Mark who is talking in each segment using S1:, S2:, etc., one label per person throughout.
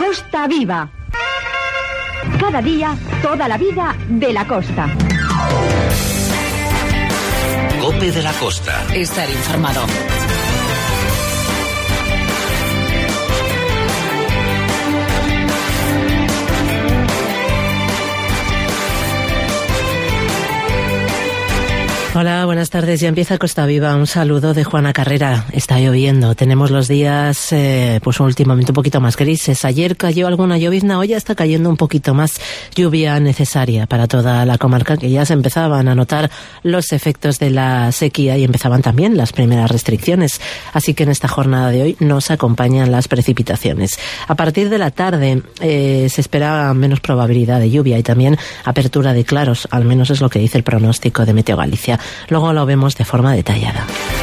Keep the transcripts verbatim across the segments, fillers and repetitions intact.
S1: Costa Viva. Cada día, toda la vida de la costa.
S2: COPE de la Costa.
S3: Estar informado.
S4: Hola, buenas tardes. Ya empieza Costa Viva. Un saludo de Juana Carrera. Está lloviendo. Tenemos los días, eh, pues últimamente un poquito más grises. Ayer cayó alguna llovizna, hoy ya está cayendo un poquito más lluvia necesaria para toda la comarca, que ya se empezaban a notar los efectos de la sequía y empezaban también las primeras restricciones. Así que en esta jornada de hoy nos acompañan las precipitaciones. A partir de la tarde eh, se espera menos probabilidad de lluvia y también apertura de claros, al menos es lo que dice el pronóstico de Meteo Galicia. Luego lo vemos de forma detallada.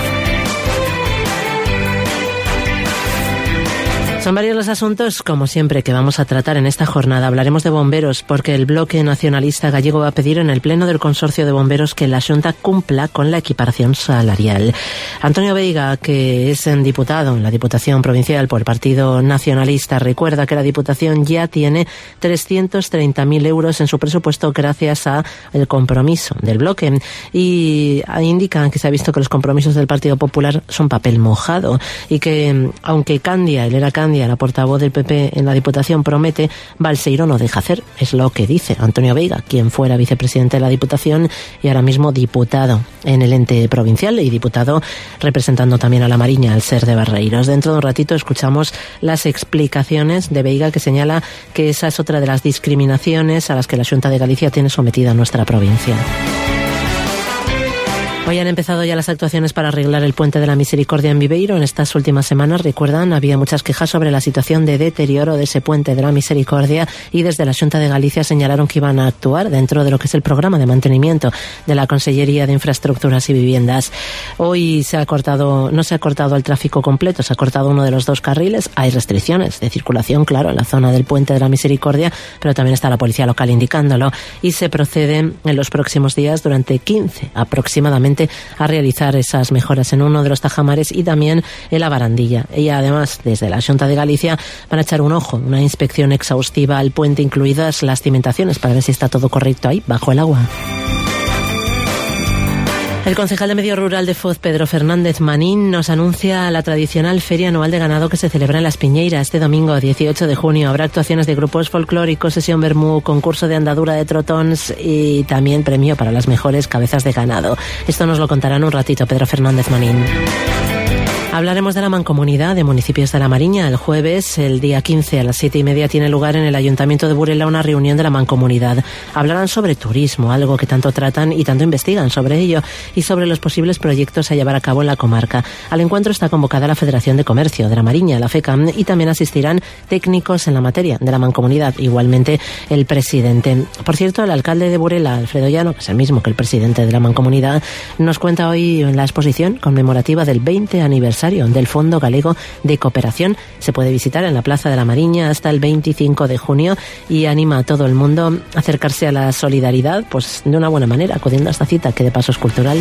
S4: Son varios los asuntos, como siempre, que vamos a tratar en esta jornada. Hablaremos de bomberos, porque el Bloque Nacionalista Gallego va a pedir en el Pleno del Consorcio de Bomberos que la Xunta cumpla con la equiparación salarial. Antonio Veiga, que es diputado en la Diputación Provincial por el Partido Nacionalista, recuerda que la Diputación ya tiene trescientos treinta mil euros en su presupuesto gracias al compromiso del bloque. Y indican que se ha visto que los compromisos del Partido Popular son papel mojado y que, aunque Candia, él era Candia, la portavoz del P P en la Diputación, promete, Balseiro no deja hacer. Es lo que dice Antonio Veiga, quien fuera vicepresidente de la Diputación y ahora mismo diputado en el ente provincial y diputado representando también a La Mariña, al ser de Barreiros. Dentro de un ratito escuchamos las explicaciones de Veiga, que señala que esa es otra de las discriminaciones a las que la Xunta de Galicia tiene sometida a nuestra provincia. Hoy han empezado ya las actuaciones para arreglar el Puente de la Misericordia en Viveiro. En estas últimas semanas, recuerdan, había muchas quejas sobre la situación de deterioro de ese Puente de la Misericordia y desde la Xunta de Galicia señalaron que iban a actuar dentro de lo que es el programa de mantenimiento de la Consellería de Infraestructuras y Viviendas. Hoy se ha cortado, no se ha cortado el tráfico completo, se ha cortado uno de los dos carriles. Hay restricciones de circulación, claro, en la zona del Puente de la Misericordia, pero también está la policía local indicándolo y se procede en los próximos días, durante quince aproximadamente, a realizar esas mejoras en uno de los tajamares y también en la barandilla. Y además, desde la Xunta de Galicia van a echar un ojo, una inspección exhaustiva al puente, incluidas las cimentaciones, para ver si está todo correcto ahí, bajo el agua. El concejal de Medio Rural de Foz, Pedro Fernández Manín, nos anuncia la tradicional Feria Anual de Ganado que se celebra en Las Piñeiras este domingo dieciocho de junio. Habrá actuaciones de grupos folclóricos, sesión vermú, concurso de andadura de trotons y también premio para las mejores cabezas de ganado. Esto nos lo contará en un ratito Pedro Fernández Manín. Hablaremos de la Mancomunidad de Municipios de La Mariña. El jueves, el día quince, a las siete y media, tiene lugar en el Ayuntamiento de Burela una reunión de la Mancomunidad. Hablarán sobre turismo, algo que tanto tratan y tanto investigan sobre ello, y sobre los posibles proyectos a llevar a cabo en la comarca. Al encuentro está convocada la Federación de Comercio de La Mariña, la FECAM, y también asistirán técnicos en la materia de la Mancomunidad, igualmente el presidente. Por cierto, el alcalde de Burela, Alfredo Llano, que es el mismo que el presidente de la Mancomunidad, nos cuenta hoy en la exposición conmemorativa del veinte aniversario del Fondo Galego de Cooperación. Se puede visitar en la Plaza de La Mariña hasta el veinticinco de junio y anima a todo el mundo a acercarse a la solidaridad, pues de una buena manera, acudiendo a esta cita que de paso es cultural.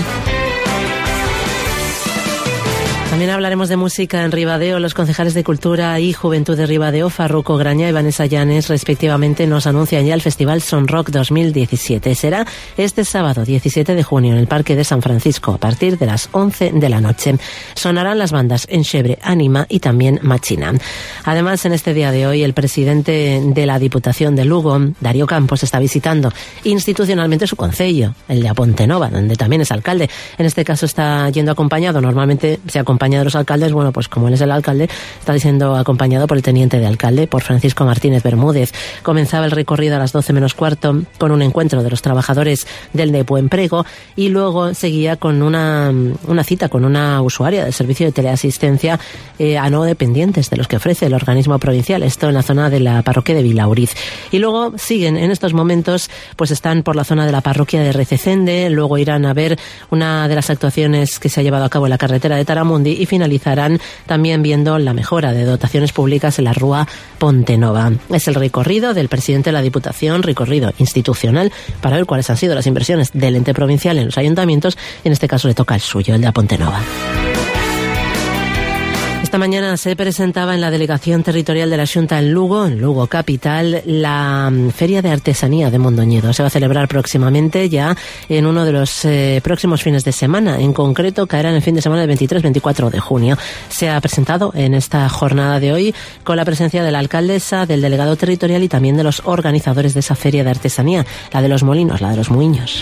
S4: También hablaremos de música en Ribadeo. Los concejales de Cultura y Juventud de Ribadeo, Farruco Graña y Vanessa Llanes, respectivamente, nos anuncian ya el Festival Son Rock dos mil diecisiete. Será este sábado diecisiete de junio en el Parque de San Francisco a partir de las once de la noche. Sonarán las bandas Enxebre, Anima y también Machina. Además, en este día de hoy, el presidente de la Diputación de Lugo, Darío Campos, está visitando institucionalmente su concello, el de A Ponte Nova, donde también es alcalde. En este caso está yendo acompañado, normalmente se acompaña de los alcaldes, bueno, pues como él es el alcalde, está siendo acompañado por el teniente de alcalde, por Francisco Martínez Bermúdez. Comenzaba el recorrido a las doce menos cuarto con un encuentro de los trabajadores del Depo Emprego y luego seguía con una, una cita con una usuaria del servicio de teleasistencia eh, a no dependientes de los que ofrece el organismo provincial, esto en la zona de la parroquia de Vilauriz. Y luego siguen en estos momentos, pues están por la zona de la parroquia de Rececende, luego irán a ver una de las actuaciones que se ha llevado a cabo en la carretera de Taramundi y finalizarán también viendo la mejora de dotaciones públicas en la Rúa Ponte Nova. Es el recorrido del presidente de la Diputación, recorrido institucional, para ver cuáles han sido las inversiones del ente provincial en los ayuntamientos. En este caso le toca el suyo, el de A Ponte Nova. Esta mañana se presentaba en la Delegación Territorial de la Xunta en Lugo, en Lugo capital, la Feria de Artesanía de Mondoñedo. Se va a celebrar próximamente, ya en uno de los eh, próximos fines de semana. En concreto, caerá en el fin de semana del veintitrés veinticuatro de junio. Se ha presentado en esta jornada de hoy con la presencia de la alcaldesa, del delegado territorial y también de los organizadores de esa Feria de Artesanía, la de los molinos, la de los muiños.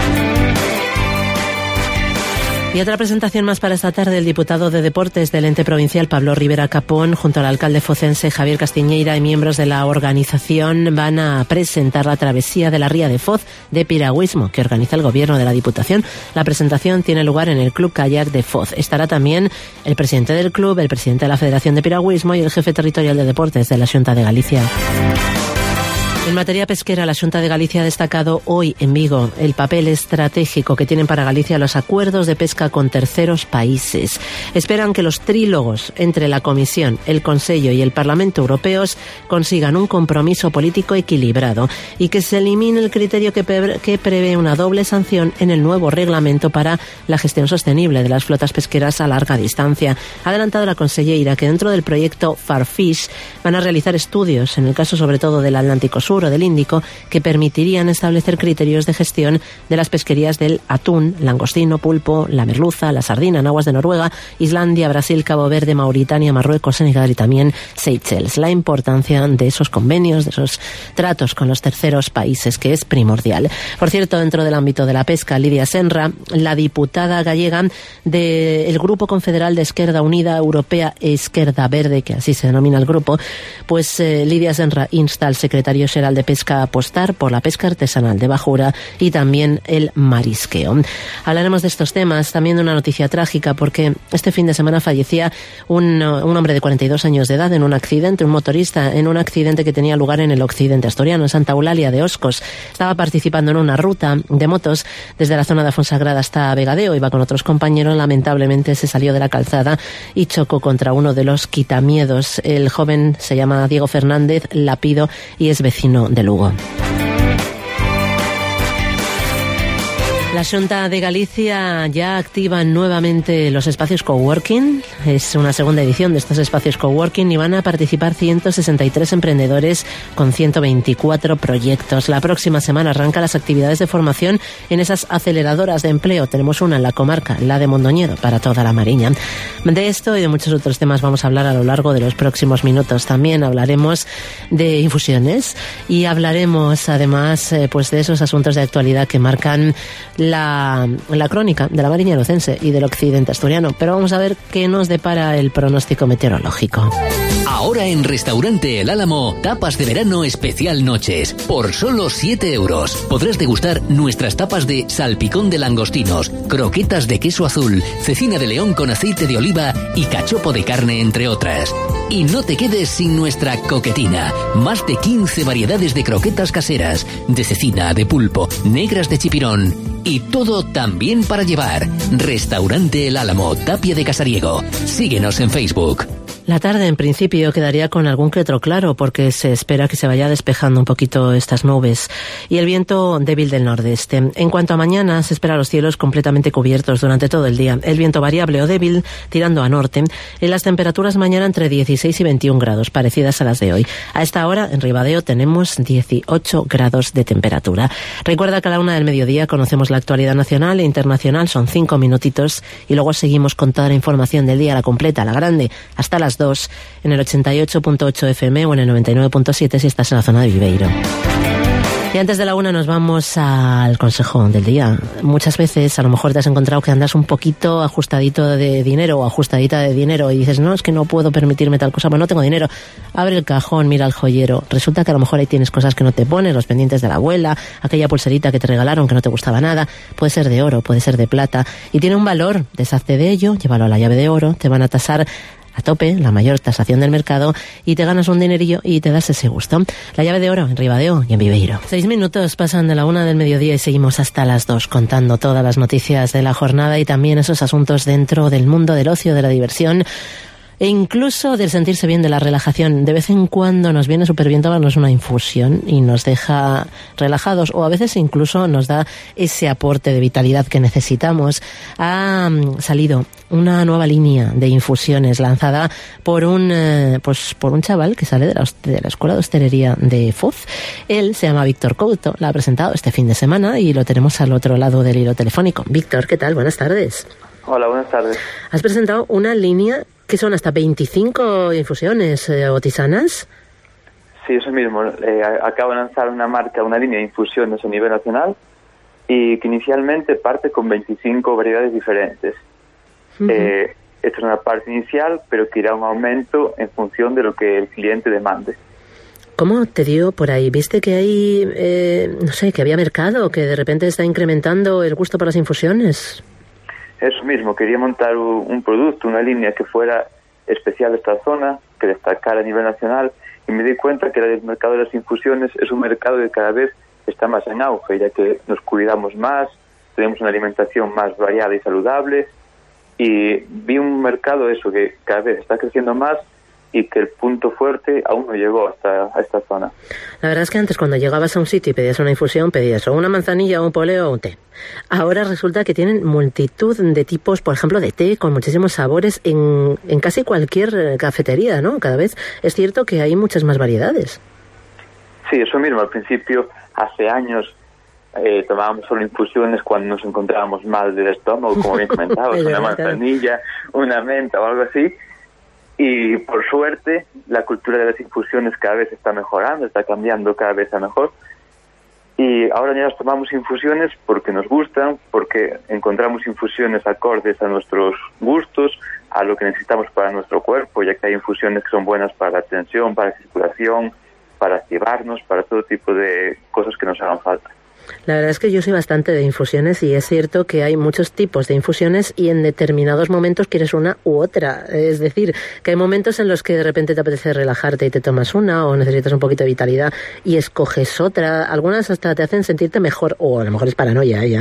S4: Y otra presentación más para esta tarde, el diputado de Deportes del ente provincial, Pablo Rivera Capón, junto al alcalde focense, Javier Castiñeira, y miembros de la organización, van a presentar la travesía de la Ría de Foz de piragüismo que organiza el gobierno de la Diputación. La presentación tiene lugar en el Club Kayak de Foz. Estará también el presidente del club, el presidente de la Federación de Piragüismo y el jefe territorial de Deportes de la Xunta de Galicia. En materia pesquera, la Xunta de Galicia ha destacado hoy en Vigo el papel estratégico que tienen para Galicia los acuerdos de pesca con terceros países. Esperan que los trílogos entre la Comisión, el Consejo y el Parlamento Europeos consigan un compromiso político equilibrado y que se elimine el criterio que, pre- que prevé una doble sanción en el nuevo reglamento para la gestión sostenible de las flotas pesqueras a larga distancia. Ha adelantado la consellera que dentro del proyecto Farfish van a realizar estudios, en el caso sobre todo del Atlántico Sur o del Índico, que permitirían establecer criterios de gestión de las pesquerías del atún, langostino, pulpo, la merluza, la sardina en aguas de Noruega, Islandia, Brasil, Cabo Verde, Mauritania, Marruecos, Senegal y también Seychelles. La importancia de esos convenios, de esos tratos con los terceros países, que es primordial. Por cierto, dentro del ámbito de la pesca, Lidia Senra, la diputada gallega del Grupo Confederal de Esquerda Unida Europea e Esquerda Verde, que así se denomina el grupo, pues eh, Lidia Senra insta al secretario general de Pesca a apostar por la pesca artesanal de bajura y también el marisqueo. Hablaremos de estos temas, también de una noticia trágica, porque este fin de semana fallecía un, un hombre de cuarenta y dos años de edad en un accidente, un motorista, en un accidente que tenía lugar en el occidente asturiano, en Santa Eulalia de Oscos. Estaba participando en una ruta de motos desde la zona de Afonsagrada hasta Vegadeo, iba con otros compañeros, lamentablemente se salió de la calzada y chocó contra uno de los quitamiedos. El joven se llama Diego Fernández Lapido y es vecino de Lugo. La Xunta de Galicia ya activa nuevamente los espacios coworking. Es una segunda edición de estos espacios coworking y van a participar ciento sesenta y tres emprendedores con ciento veinticuatro proyectos. La próxima semana arrancan las actividades de formación en esas aceleradoras de empleo. Tenemos una en la comarca, la de Mondoñedo, para toda la Mariña. De esto y de muchos otros temas vamos a hablar a lo largo de los próximos minutos. También hablaremos de infusiones y hablaremos además eh, pues de esos asuntos de actualidad que marcan La, la crónica de la Mariña Lucense y del occidente asturiano. Pero vamos a ver qué nos depara el pronóstico meteorológico.
S2: Ahora en Restaurante El Álamo, tapas de verano especial noches. Por solo siete euros. Podrás degustar nuestras tapas de salpicón de langostinos, croquetas de queso azul, cecina de león con aceite de oliva y cachopo de carne, entre otras. Y no te quedes sin nuestra coquetina. Más de quince variedades de croquetas caseras, de cecina, de pulpo, negras de chipirón. Y todo también para llevar. Restaurante El Álamo, Tapia de Casariego. Síguenos en Facebook.
S4: La tarde, en principio, quedaría con algún que otro claro, porque se espera que se vaya despejando un poquito estas nubes. Y el viento débil del nordeste. En cuanto a mañana, se espera los cielos completamente cubiertos durante todo el día. El viento variable o débil, tirando a norte. En las temperaturas mañana entre dieciséis y veintiún grados, parecidas a las de hoy. A esta hora, en Ribadeo, tenemos dieciocho grados de temperatura. Recuerda que a la una del mediodía conocemos la actualidad nacional e internacional. Son cinco minutitos. Y luego seguimos con toda la información del día, la completa, la grande, hasta las dos en el ochenta y ocho punto ocho F M o en el noventa y nueve punto siete si estás en la zona de Viveiro. Y antes de la una nos vamos al consejo del día. Muchas veces a lo mejor te has encontrado que andas un poquito ajustadito de dinero o ajustadita de dinero y dices, no, es que no puedo permitirme tal cosa, pues no tengo dinero. Abre el cajón, mira al joyero. Resulta que a lo mejor ahí tienes cosas que no te pones, los pendientes de la abuela, aquella pulserita que te regalaron que no te gustaba nada. Puede ser de oro, puede ser de plata y tiene un valor. Deshazte de ello, llévalo a la llave de oro, te van a tasar a tope, la mayor tasación del mercado, y te ganas un dinerillo y te das ese gusto. La llave de oro en Ribadeo y en Viveiro. Seis minutos pasan de la una del mediodía y seguimos hasta las dos contando todas las noticias de la jornada y también esos asuntos dentro del mundo del ocio, de la diversión. e incluso del sentirse bien, de la relajación. De vez en cuando nos viene súper bien tomarnos una infusión y nos deja relajados, o a veces incluso nos da ese aporte de vitalidad que necesitamos. Ha salido una nueva línea de infusiones lanzada por un eh, pues por un chaval que sale de la, de la Escuela de Hostelería de Foz. Él se llama Víctor Couto, la ha presentado este fin de semana y lo tenemos al otro lado del hilo telefónico. Víctor, ¿qué tal? Buenas tardes.
S3: Hola, buenas tardes.
S4: Has presentado una línea que son hasta veinticinco infusiones eh, o tisanas.
S3: Sí, eso mismo. Eh, acabo de lanzar una marca, una línea de infusiones a nivel nacional y que inicialmente parte con veinticinco variedades diferentes. Uh-huh. Eh, esta es una parte inicial, pero que irá un aumento en función de lo que el cliente demande.
S4: ¿Cómo te dio por ahí? ¿Viste que hay, eh, no sé, que había mercado, que de repente está incrementando el gusto por las infusiones?
S3: Eso mismo, quería montar un producto, una línea que fuera especial de esta zona, que destacara a nivel nacional, y me di cuenta que el mercado de las infusiones es un mercado que cada vez está más en auge, ya que nos cuidamos más, tenemos una alimentación más variada y saludable, y vi un mercado eso que cada vez está creciendo más y que el punto fuerte aún no llegó hasta a esta zona.
S4: La verdad es que antes, cuando llegabas a un sitio y pedías una infusión, pedías o una manzanilla, o un poleo o un té. Ahora resulta que tienen multitud de tipos, por ejemplo, de té con muchísimos sabores en, en casi cualquier cafetería, ¿no? Cada vez es cierto que hay muchas más variedades.
S3: Sí, eso mismo. Al principio, hace años, eh, tomábamos solo infusiones cuando nos encontrábamos mal del estómago, como bien comentabas, una manzanilla, una menta o algo así. Y por suerte la cultura de las infusiones cada vez está mejorando, está cambiando cada vez a mejor, y ahora ya nos tomamos infusiones porque nos gustan, porque encontramos infusiones acordes a nuestros gustos, a lo que necesitamos para nuestro cuerpo, ya que hay infusiones que son buenas para la tensión, para la circulación, para activarnos, para todo tipo de cosas que nos hagan falta.
S4: La verdad es que yo soy bastante de infusiones y es cierto que hay muchos tipos de infusiones y en determinados momentos quieres una u otra. Es decir, que hay momentos en los que de repente te apetece relajarte y te tomas una, o necesitas un poquito de vitalidad y escoges otra. Algunas hasta te hacen sentirte mejor, o a lo mejor es paranoia ella.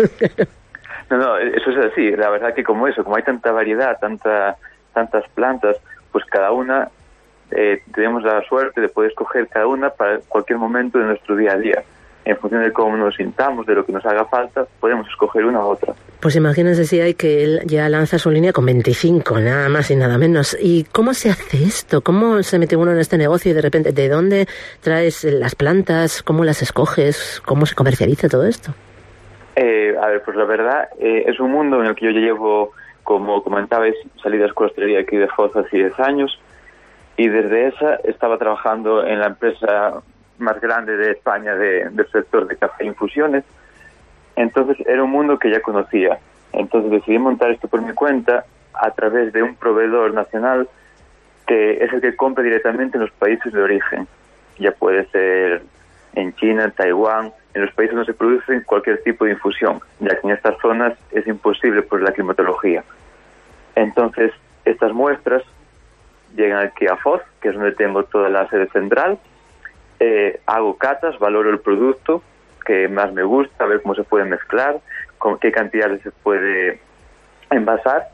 S3: No, no, eso es así. La verdad que como eso, como hay tanta variedad, tanta, tantas plantas, pues cada una eh, tenemos la suerte de poder escoger cada una para cualquier momento de nuestro día a día. En función de cómo nos sintamos, de lo que nos haga falta, podemos escoger una u otra.
S4: Pues imagínense si hay que él ya lanza su línea con veinticinco, nada más y nada menos. ¿Y cómo se hace esto? ¿Cómo se mete uno en este negocio y de repente, de dónde traes las plantas? ¿Cómo las escoges? ¿Cómo se comercializa todo esto?
S3: Eh, a ver, pues la verdad, eh, es un mundo en el que yo ya llevo, como comentabais, salí de la Escuela de Hostelería aquí de Foz hace diez años, y desde esa estaba trabajando en la empresa más grande de España de, del sector de café e infusiones. Entonces era un mundo que ya conocía. Entonces decidí montar esto por mi cuenta a través de un proveedor nacional que es el que compra directamente en los países de origen. Ya puede ser en China, en Taiwán, en los países donde se produce cualquier tipo de infusión, ya que en estas zonas es imposible por la climatología. Entonces estas muestras llegan aquí a Foz, que es donde tengo toda la sede central. Eh, hago catas, valoro el producto que más me gusta, ver cómo se puede mezclar, con qué cantidades se puede envasar,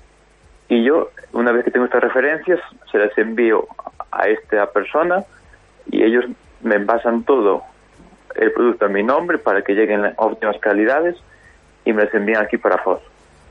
S3: y yo, una vez que tengo estas referencias, se las envío a esta persona y ellos me envasan todo el producto a mi nombre para que lleguen en óptimas calidades y me las envían aquí para Foz.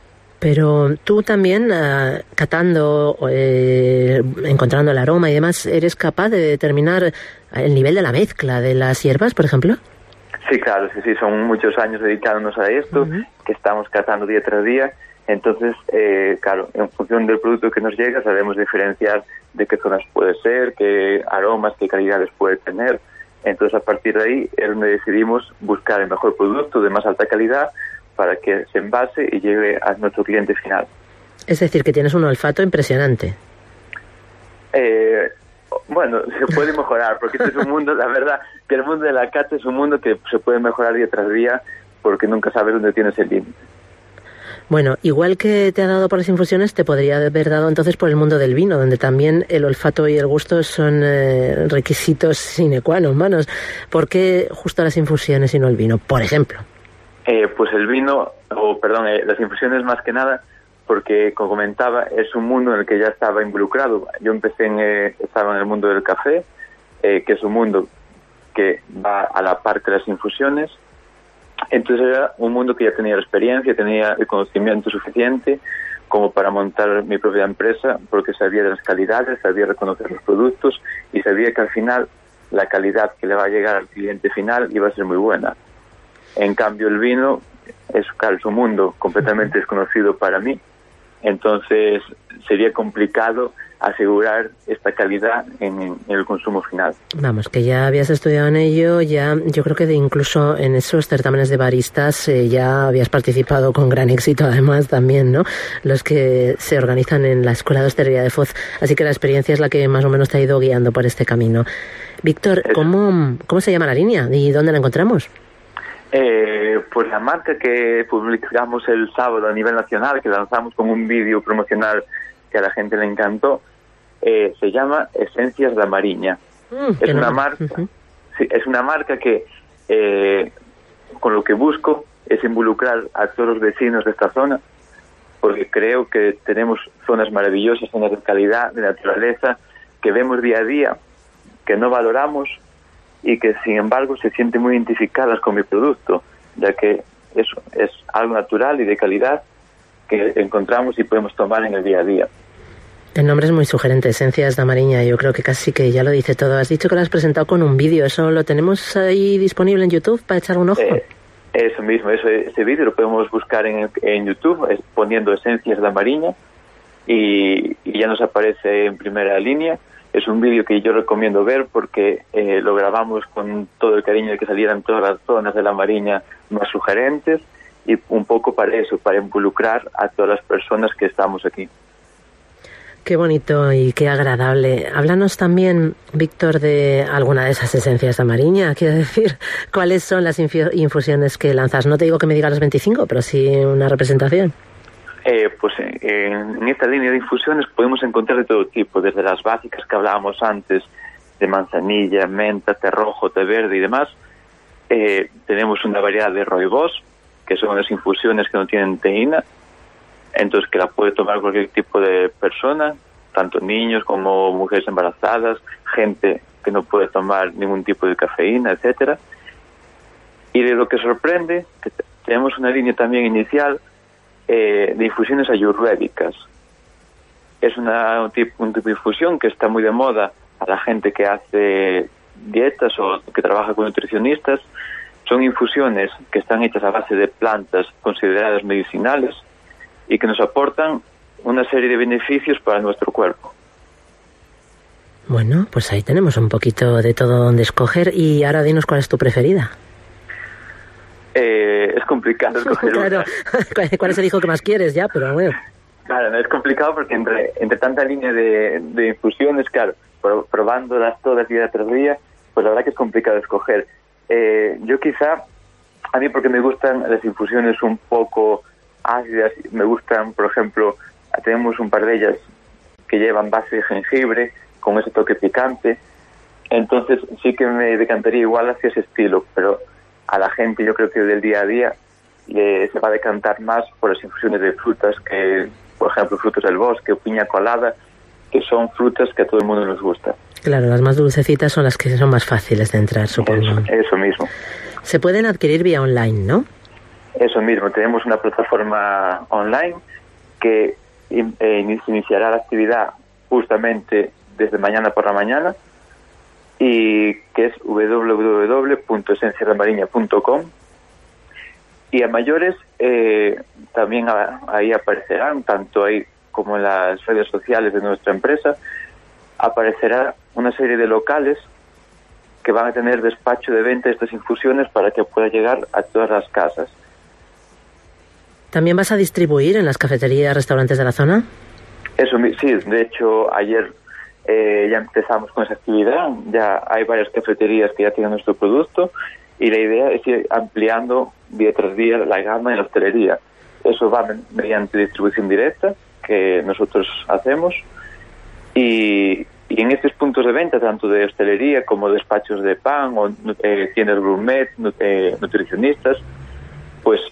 S4: Pero tú también, uh, catando, eh, encontrando el aroma y demás, ¿eres capaz de determinar el nivel de la mezcla de las hierbas, por ejemplo?
S3: Sí, claro, sí, sí, son muchos años dedicándonos a esto, uh-huh. que estamos catando día tras día. Entonces, eh, claro, en función del producto que nos llega, sabemos diferenciar de qué zonas puede ser, qué aromas, qué calidades puede tener. Entonces, a partir de ahí, es donde decidimos buscar el mejor producto de más alta calidad para que se envase y llegue a nuestro cliente final.
S4: Es decir, que tienes un olfato impresionante.
S3: Eh, bueno, se puede mejorar, porque este es un mundo, la verdad, que el mundo de la cata es un mundo que se puede mejorar día tras día, porque nunca sabes dónde tienes el límite.
S4: Bueno, igual que te ha dado por las infusiones, te podría haber dado entonces por el mundo del vino, donde también el olfato y el gusto son eh, requisitos sine qua non, humanos. ¿Por qué justo las infusiones y no el vino, por ejemplo?
S3: Eh, pues el vino, o perdón, eh, las infusiones más que nada, porque, como comentaba, es un mundo en el que ya estaba involucrado. Yo empecé, en, eh, estaba en el mundo del café, eh, que es un mundo que va a la par que las infusiones. Entonces era un mundo que ya tenía la experiencia, tenía el conocimiento suficiente como para montar mi propia empresa, porque sabía de las calidades, sabía reconocer los productos y sabía que al final la calidad que le va a llegar al cliente final iba a ser muy buena. En cambio, el vino es, claro, es un mundo completamente desconocido para mí, entonces sería complicado asegurar esta calidad en, en el consumo final.
S4: Vamos, que ya habías estudiado en ello, ya yo creo que de incluso en esos certámenes de baristas eh, ya habías participado con gran éxito, además también, ¿no? Los que se organizan en la Escuela de Hostelería de Foz, así que la experiencia es la que más o menos te ha ido guiando por este camino. Víctor, ¿cómo, cómo se llama la línea y dónde la encontramos?
S3: Eh, pues la marca que publicamos el sábado a nivel nacional, que lanzamos con un vídeo promocional que a la gente le encantó, eh, se llama Esencias da Mariña. Mm, es una no. marca, uh-huh. sí, es una marca que eh, con lo que busco es involucrar a todos los vecinos de esta zona, porque creo que tenemos zonas maravillosas, zonas de calidad, de naturaleza, que vemos día a día, que no valoramos y que sin embargo se sienten muy identificadas con mi producto, ya que eso es algo natural y de calidad que encontramos y podemos tomar en el día a día.
S4: El nombre es muy sugerente, Esencias da Mariña, yo creo que casi que ya lo dice todo. Has dicho que lo has presentado con un vídeo, ¿eso lo tenemos ahí disponible en YouTube para echar un ojo?
S3: Eh, eso mismo, eso, ese vídeo lo podemos buscar en, en YouTube es, poniendo Esencias da Mariña y, y ya nos aparece en primera línea. Es un vídeo que yo recomiendo ver porque eh, lo grabamos con todo el cariño de que salieran todas las zonas de la Mariña más sugerentes y un poco para eso, para involucrar a todas las personas que estamos aquí.
S4: Qué bonito y qué agradable. Háblanos también, Víctor, de alguna de esas esencias de Mariña. Quiero decir, ¿cuáles son las infu- infusiones que lanzas? No te digo que me digas las veinticinco, pero sí una representación.
S3: Eh, pues en, en esta línea de infusiones podemos encontrar de todo tipo, desde las básicas que hablábamos antes, de manzanilla, menta, té rojo, té verde y demás. Eh, tenemos una variedad de rooibos, que son las infusiones que no tienen teína, entonces que la puede tomar cualquier tipo de persona, tanto niños como mujeres embarazadas, gente que no puede tomar ningún tipo de cafeína, etcétera. Y de lo que sorprende, que tenemos una línea también inicial eh, de infusiones ayurvédicas. Es una, un, tipo, un tipo de infusión que está muy de moda a la gente que hace dietas o que trabaja con nutricionistas. Son infusiones que están hechas a base de plantas consideradas medicinales y que nos aportan una serie de beneficios para nuestro cuerpo.
S4: Bueno, pues ahí tenemos un poquito de todo donde escoger. Y ahora dinos cuál es tu preferida.
S3: Eh, es complicado escoger
S4: claro.
S3: una.
S4: ¿Cuál es el hijo que más quieres ya? Pero bueno.
S3: Claro, no es complicado porque entre, entre tanta línea de, de infusiones, claro, probándolas todas día tras día, pues la verdad que es complicado escoger. Eh, yo quizá, a mí porque me gustan las infusiones un poco ácidas, me gustan, por ejemplo, tenemos un par de ellas que llevan base de jengibre con ese toque picante, entonces sí que me decantaría igual hacia ese estilo, pero a la gente yo creo que del día a día le, se va a decantar más por las infusiones de frutas, que por ejemplo frutos del bosque o piña colada, que son frutas que a todo el mundo nos gusta.
S4: Claro, las más dulcecitas son las que son más fáciles de entrar, supongo.
S3: Eso, eso mismo.
S4: Se pueden adquirir vía online, ¿no?
S3: Eso mismo, tenemos una plataforma online que eh, iniciará la actividad justamente desde mañana por la mañana y que es doble u doble u doble u punto esencias da mariña punto com, y a mayores eh, también a, ahí aparecerán, tanto ahí como en las redes sociales de nuestra empresa, aparecerá una serie de locales que van a tener despacho de venta de estas infusiones para que pueda llegar a todas las casas.
S4: ¿También vas a distribuir en las cafeterías, restaurantes de la zona?
S3: Eso sí, de hecho ayer eh, ya empezamos con esa actividad, ya hay varias cafeterías que ya tienen nuestro producto y la idea es ir ampliando día tras día la gama en la hostelería. Eso va mediante distribución directa que nosotros hacemos y, y en estos puntos de venta, tanto de hostelería como despachos de pan o eh, tiendas gourmet, eh, nutricionistas, pues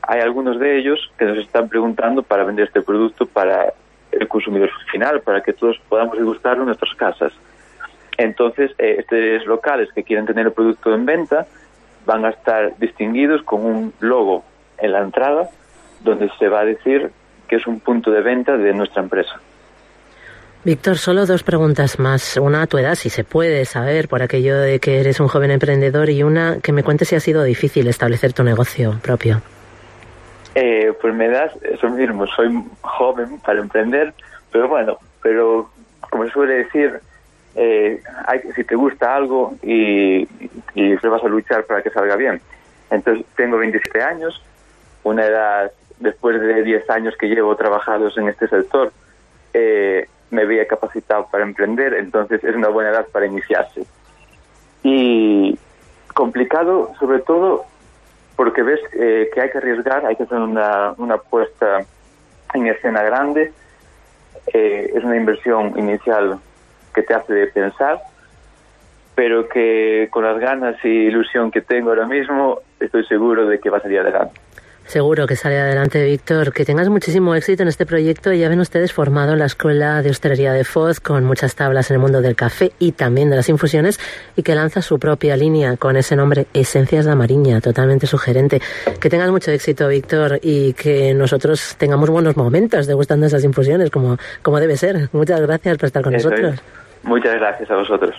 S3: hay algunos de ellos que nos están preguntando para vender este producto para el consumidor final, para que todos podamos degustarlo en nuestras casas. Entonces, eh, estos locales que quieren tener el producto en venta van a estar distinguidos con un logo en la entrada donde se va a decir que es un punto de venta de nuestra empresa.
S4: Víctor, solo dos preguntas más. Una a tu edad, si se puede saber, por aquello de que eres un joven emprendedor, y una que me cuentes si ha sido difícil establecer tu negocio propio.
S3: Eh, pues me das eso mismo, soy joven para emprender, pero bueno, pero como se suele decir, eh, hay, si te gusta algo y, y te vas a luchar para que salga bien. Entonces tengo veintisiete años, una edad después de diez años que llevo trabajados en este sector, eh, me veía capacitado para emprender, entonces es una buena edad para iniciarse. Y complicado sobre todo porque ves eh, que hay que arriesgar, hay que hacer una, una puesta en escena grande, eh, es una inversión inicial que te hace pensar, pero que con las ganas y ilusión que tengo ahora mismo, estoy seguro de que va a salir adelante.
S4: Seguro que sale adelante, Víctor. Que tengas muchísimo éxito en este proyecto. Ya ven ustedes formado en la Escuela de Hostelería de Foz, con muchas tablas en el mundo del café y también de las infusiones, y que lanza su propia línea con ese nombre, Esencias da Mariña, totalmente sugerente. Que tengas mucho éxito, Víctor, y que nosotros tengamos buenos momentos degustando esas infusiones, como, como debe ser. Muchas gracias por estar con
S3: Eso
S4: nosotros.
S3: Es. Muchas gracias a vosotros.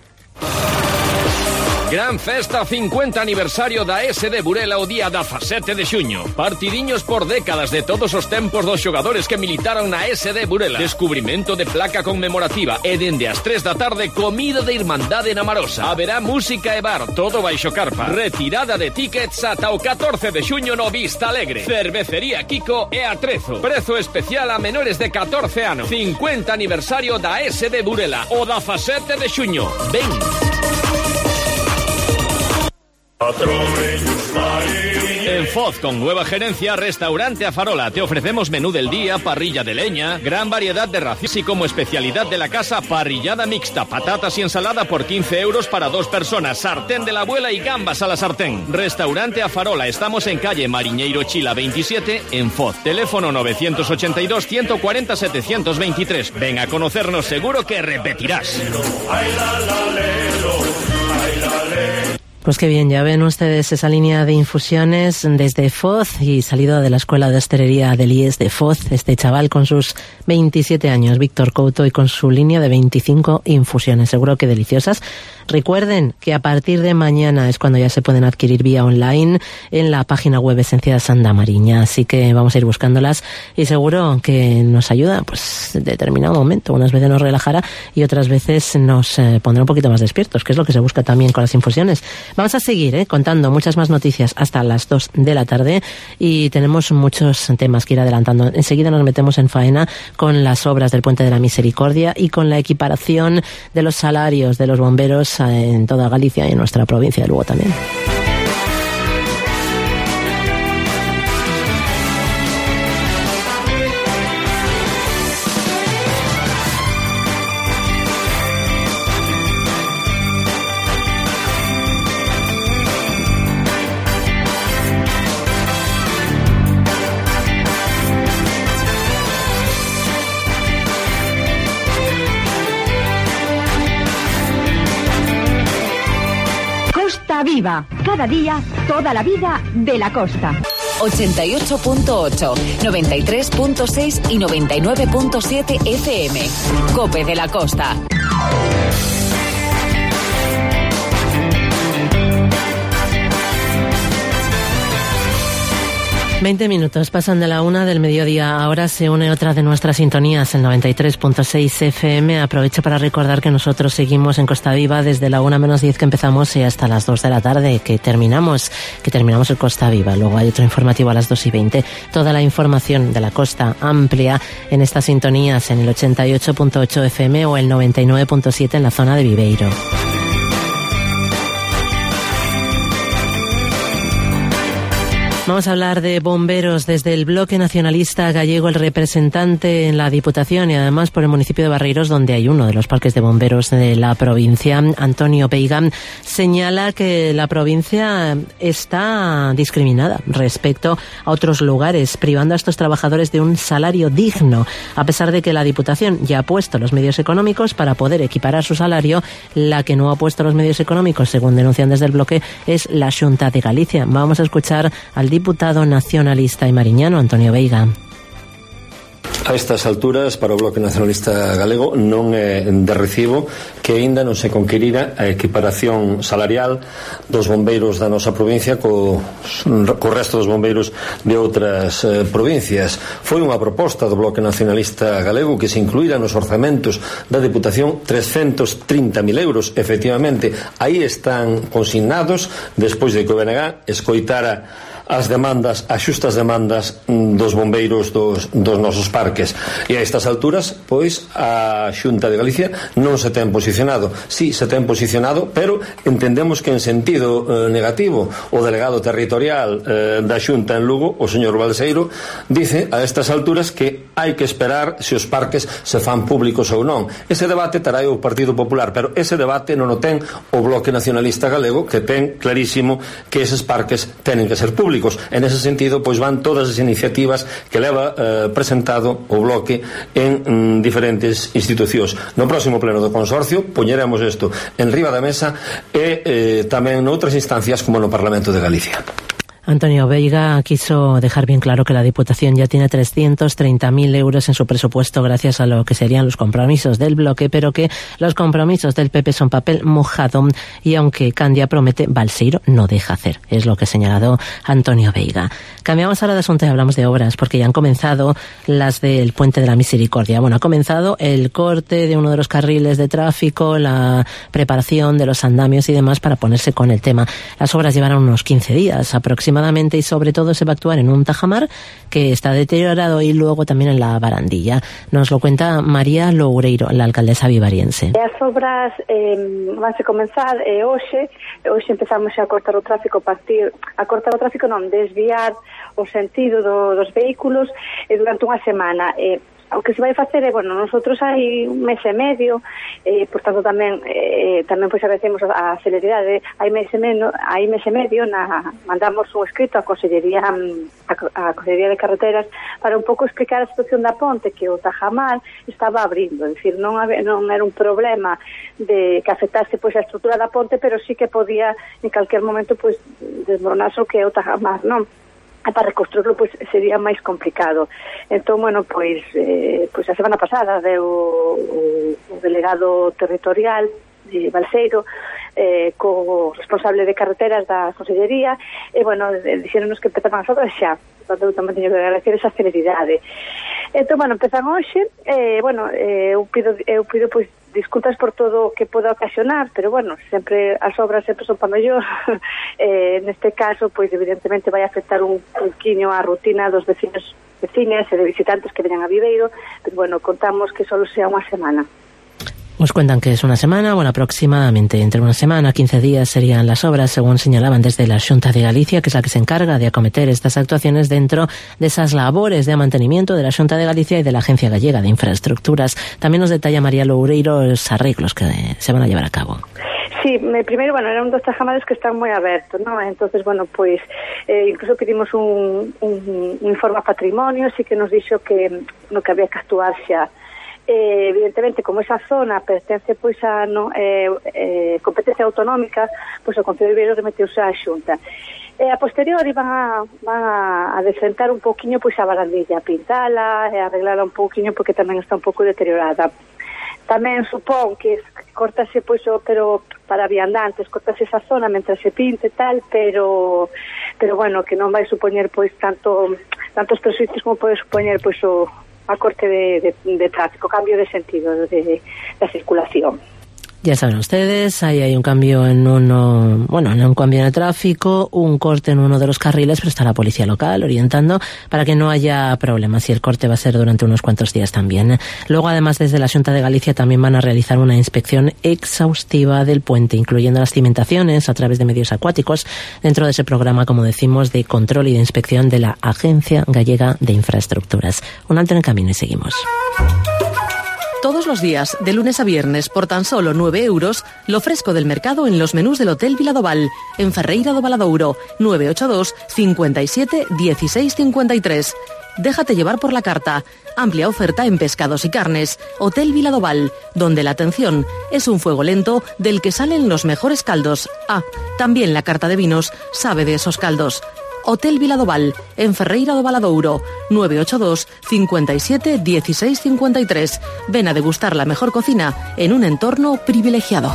S5: Gran festa cincuenta aniversario da S D Burela o día dezasete de xuño. Partidiños por décadas de todos os tempos dos xogadores que militaron na S D Burela. Descubrimento de placa conmemorativa e dende as tres da tarde comida de irmandade na Marosa. Haberá música e bar, todo baixo carpa. Retirada de tickets ata o catorce de xuño no Vista Alegre. Cervecería Kiko e Atrezo. Prezo especial a menores de catorce anos. cincuenta aniversario da S D Burela o dezasete de xuño. Ven. En Foz, con nueva gerencia, Restaurante A Farola. Te ofrecemos menú del día, parrilla de leña, gran variedad de raciones y como especialidad de la casa, parrillada mixta, patatas y ensalada por quince euros para dos personas, sartén de la abuela y gambas a la sartén. Restaurante A Farola. Estamos en calle Mariñeiro Chila veintisiete, en Foz. Teléfono novecientos ochenta y dos, ciento cuarenta, setecientos veintitrés. Ven a conocernos, seguro que repetirás.
S4: Pues qué bien, ya ven ustedes esa línea de infusiones desde Foz y salido de la Escuela de Hostelería del I E S de Foz, este chaval con sus veintisiete años, Víctor Couto, y con su línea de veinticinco infusiones, seguro que deliciosas. Recuerden que a partir de mañana es cuando ya se pueden adquirir vía online en la página web Esencias da Mariña, así que vamos a ir buscándolas y seguro que nos ayuda pues en determinado momento. Unas veces nos relajará y otras veces nos eh, pondrá un poquito más despiertos, que es lo que se busca también con las infusiones. Vamos a seguir eh, contando muchas más noticias hasta las dos de la tarde y tenemos muchos temas que ir adelantando. Enseguida nos metemos en faena con las obras del Puente de la Misericordia y con la equiparación de los salarios de los bomberos en toda Galicia y en nuestra provincia de Lugo también.
S1: Viva, cada día, toda la vida de la costa.
S6: ochenta y ocho punto ocho, noventa y tres punto seis y noventa y nueve punto siete F M. COPE de la Costa.
S4: Veinte minutos pasan de la una del mediodía. Ahora se une otra de nuestras sintonías, el noventa y tres punto seis F M. Aprovecho para recordar que nosotros seguimos en Costa Viva desde la una menos diez que empezamos y hasta las dos de la tarde que terminamos, que terminamos el Costa Viva. Luego hay otro informativo a las dos y veinte. Toda la información de la costa amplia en estas sintonías en el ochenta y ocho punto ocho F M o el noventa y nueve punto siete en la zona de Viveiro. Vamos a hablar de bomberos. Desde el Bloque Nacionalista Gallego, el representante en la Diputación y además por el municipio de Barreiros, donde hay uno de los parques de bomberos de la provincia, Antonio Veiga, señala que la provincia está discriminada respecto a otros lugares, privando a estos trabajadores de un salario digno, a pesar de que la Diputación ya ha puesto los medios económicos para poder equiparar su salario. La que no ha puesto los medios económicos, según denuncian desde el bloque, es la Xunta de Galicia. Vamos a escuchar al diputado nacionalista y mariñano Antonio Veiga.
S7: A estas alturas, para o Bloque Nacionalista Galego, non é de recibo que aínda non se conquirira a equiparación salarial dos bombeiros da nosa provincia co, co resto dos bombeiros de outras eh, provincias. Foi unha proposta do Bloque Nacionalista Galego que se incluíra nos orzamentos da Diputación trescentos trinta mil euros. Efectivamente, aí están consignados despois de que o B N G escoitara as demandas, as xustas demandas dos bombeiros dos, dos nosos parques. E a estas alturas, pois, a Xunta de Galicia non se ten posicionado. Sí, se ten posicionado, pero entendemos que en sentido eh, negativo. O delegado territorial eh, da Xunta en Lugo, o señor Balseiro, dice a estas alturas que hai que esperar se os parques se fan públicos ou non. Ese debate terá o Partido Popular, pero ese debate non o ten o Bloque Nacionalista Galego, que ten clarísimo que eses parques tenen que ser públicos. En ese sentido, pois van todas as iniciativas que leva eh, presentado o Bloque en mm, diferentes institucións. No próximo pleno do Consorcio poñeremos isto en riba da mesa e eh, tamén noutras instancias como no Parlamento de Galicia.
S4: Antonio Veiga quiso dejar bien claro que la Diputación ya tiene trescientos treinta mil euros en su presupuesto gracias a lo que serían los compromisos del bloque, pero que los compromisos del P P son papel mojado y aunque Candia promete, Balseiro no deja hacer. Es lo que ha señalado Antonio Veiga. Cambiamos ahora de asunto y hablamos de obras, porque ya han comenzado las del Puente de la Misericordia. Bueno, ha comenzado el corte de uno de los carriles de tráfico, la preparación de los andamios y demás para ponerse con el tema. Las obras llevarán unos quince días aproximadamente y sobre todo se va a actuar en un tajamar que está deteriorado y luego también en la barandilla. Nos lo cuenta María Loureiro, la alcaldesa vivariense.
S8: As obras eh, van a comenzar eh, hoxe, hoxe empezamos a cortar o tráfico, partir, a cortar o tráfico non, desviar o sentido do, dos vehículos eh, durante unha semana. Eh, o que se vai facer é, bueno, nosotros hai un mes e medio, eh, por tanto tamén eh, tamén pois agradecemos a celeridade, hai mes e medio, hai mes e medio na, mandamos un escrito á Consellería a, a Consellería de Carreteras para un pouco explicar a situación da ponte, que o tajamar estaba abrindo, é dicir, non, non era un problema de que afectase pois a estrutura da ponte, pero sí que podía en calquer momento pois desmoronarse o que é o tajamar, non? Para reconstruirlo pois sería máis complicado. Entón, bueno, pois eh, pois a semana pasada deu o, o delegado territorial de Balseiro eh, co responsable de carreteras da Consellería e, bueno, dixéronos que empezaban as obras xa. Portanto, eu tamén teño que agradecer esa celeridade. Entón, bueno, empezan hoxe, eh, bueno, eh, eu pido, eu pido pois disculpas por todo o que poda ocasionar, pero bueno, sempre as obras sempre son para mellor. eh, neste caso, pois evidentemente vai afectar un pouquiño a rutina dos vecinos, vecinas e de visitantes que veñan a Viveiro, pero bueno, contamos que só sea unha semana.
S4: Os cuentan que es una semana, bueno, aproximadamente entre una semana, quince días serían las obras, según señalaban desde la Xunta de Galicia, que es la que se encarga de acometer estas actuaciones dentro de esas labores de mantenimiento de la Xunta de Galicia y de la Agencia Gallega de Infraestructuras. También nos detalla María Loureiro los arreglos que se van a llevar a cabo.
S8: Sí, primeiro, bueno, eran dos tajamares que están moi abertos, ¿no? Entonces, bueno, pues eh, incluso pedimos un, un, un informe a patrimonio, así que nos dixo que no que había que actuar xa. Eh, evidentemente, como esa zona pertence pois a no, eh, eh, competencia autonómica, pois o Concello de Viveiro remeteuse á Xunta. E a posteriori van a, van a, a descentar un poquinho pois a barandilla, pintala e arreglala un poquinho porque tamén está un pouco deteriorada. Tamén supón que cortase pois o, pero para viandantes, cortase esa zona mentre se pinte tal, pero pero bueno, que non vai supoñer pois tanto tantos presuicios como pode supoñer pois o a corte de, de, de tráfico, cambio de sentido de, de circulación.
S4: Ya saben ustedes, ahí hay un cambio en uno, bueno, en un cambio en el tráfico, un corte en uno de los carriles, pero está la policía local orientando para que no haya problemas, y el corte va a ser durante unos cuantos días también. Luego, además, desde la Xunta de Galicia también van a realizar una inspección exhaustiva del puente, incluyendo las cimentaciones a través de medios acuáticos, dentro de ese programa, como decimos, de control y de inspección de la Agencia Gallega de Infraestructuras. Un alto en el camino y seguimos.
S9: Todos los días, de lunes a viernes, por tan solo nueve euros, lo fresco del mercado en los menús del Hotel Viladoval, en Ferreira do Valadouro, nueve ocho dos, cincuenta y siete, dieciséis cincuenta y tres. Déjate llevar por la carta. Amplia oferta en pescados y carnes. Hotel Viladoval, donde la atención es un fuego lento del que salen los mejores caldos. Ah, también la carta de vinos sabe de esos caldos. Hotel Viladoval, en Ferreira do Valadouro, nueve ocho dos, cincuenta y siete, dieciséis cincuenta y tres. Ven a degustar la mejor cocina en un entorno privilegiado.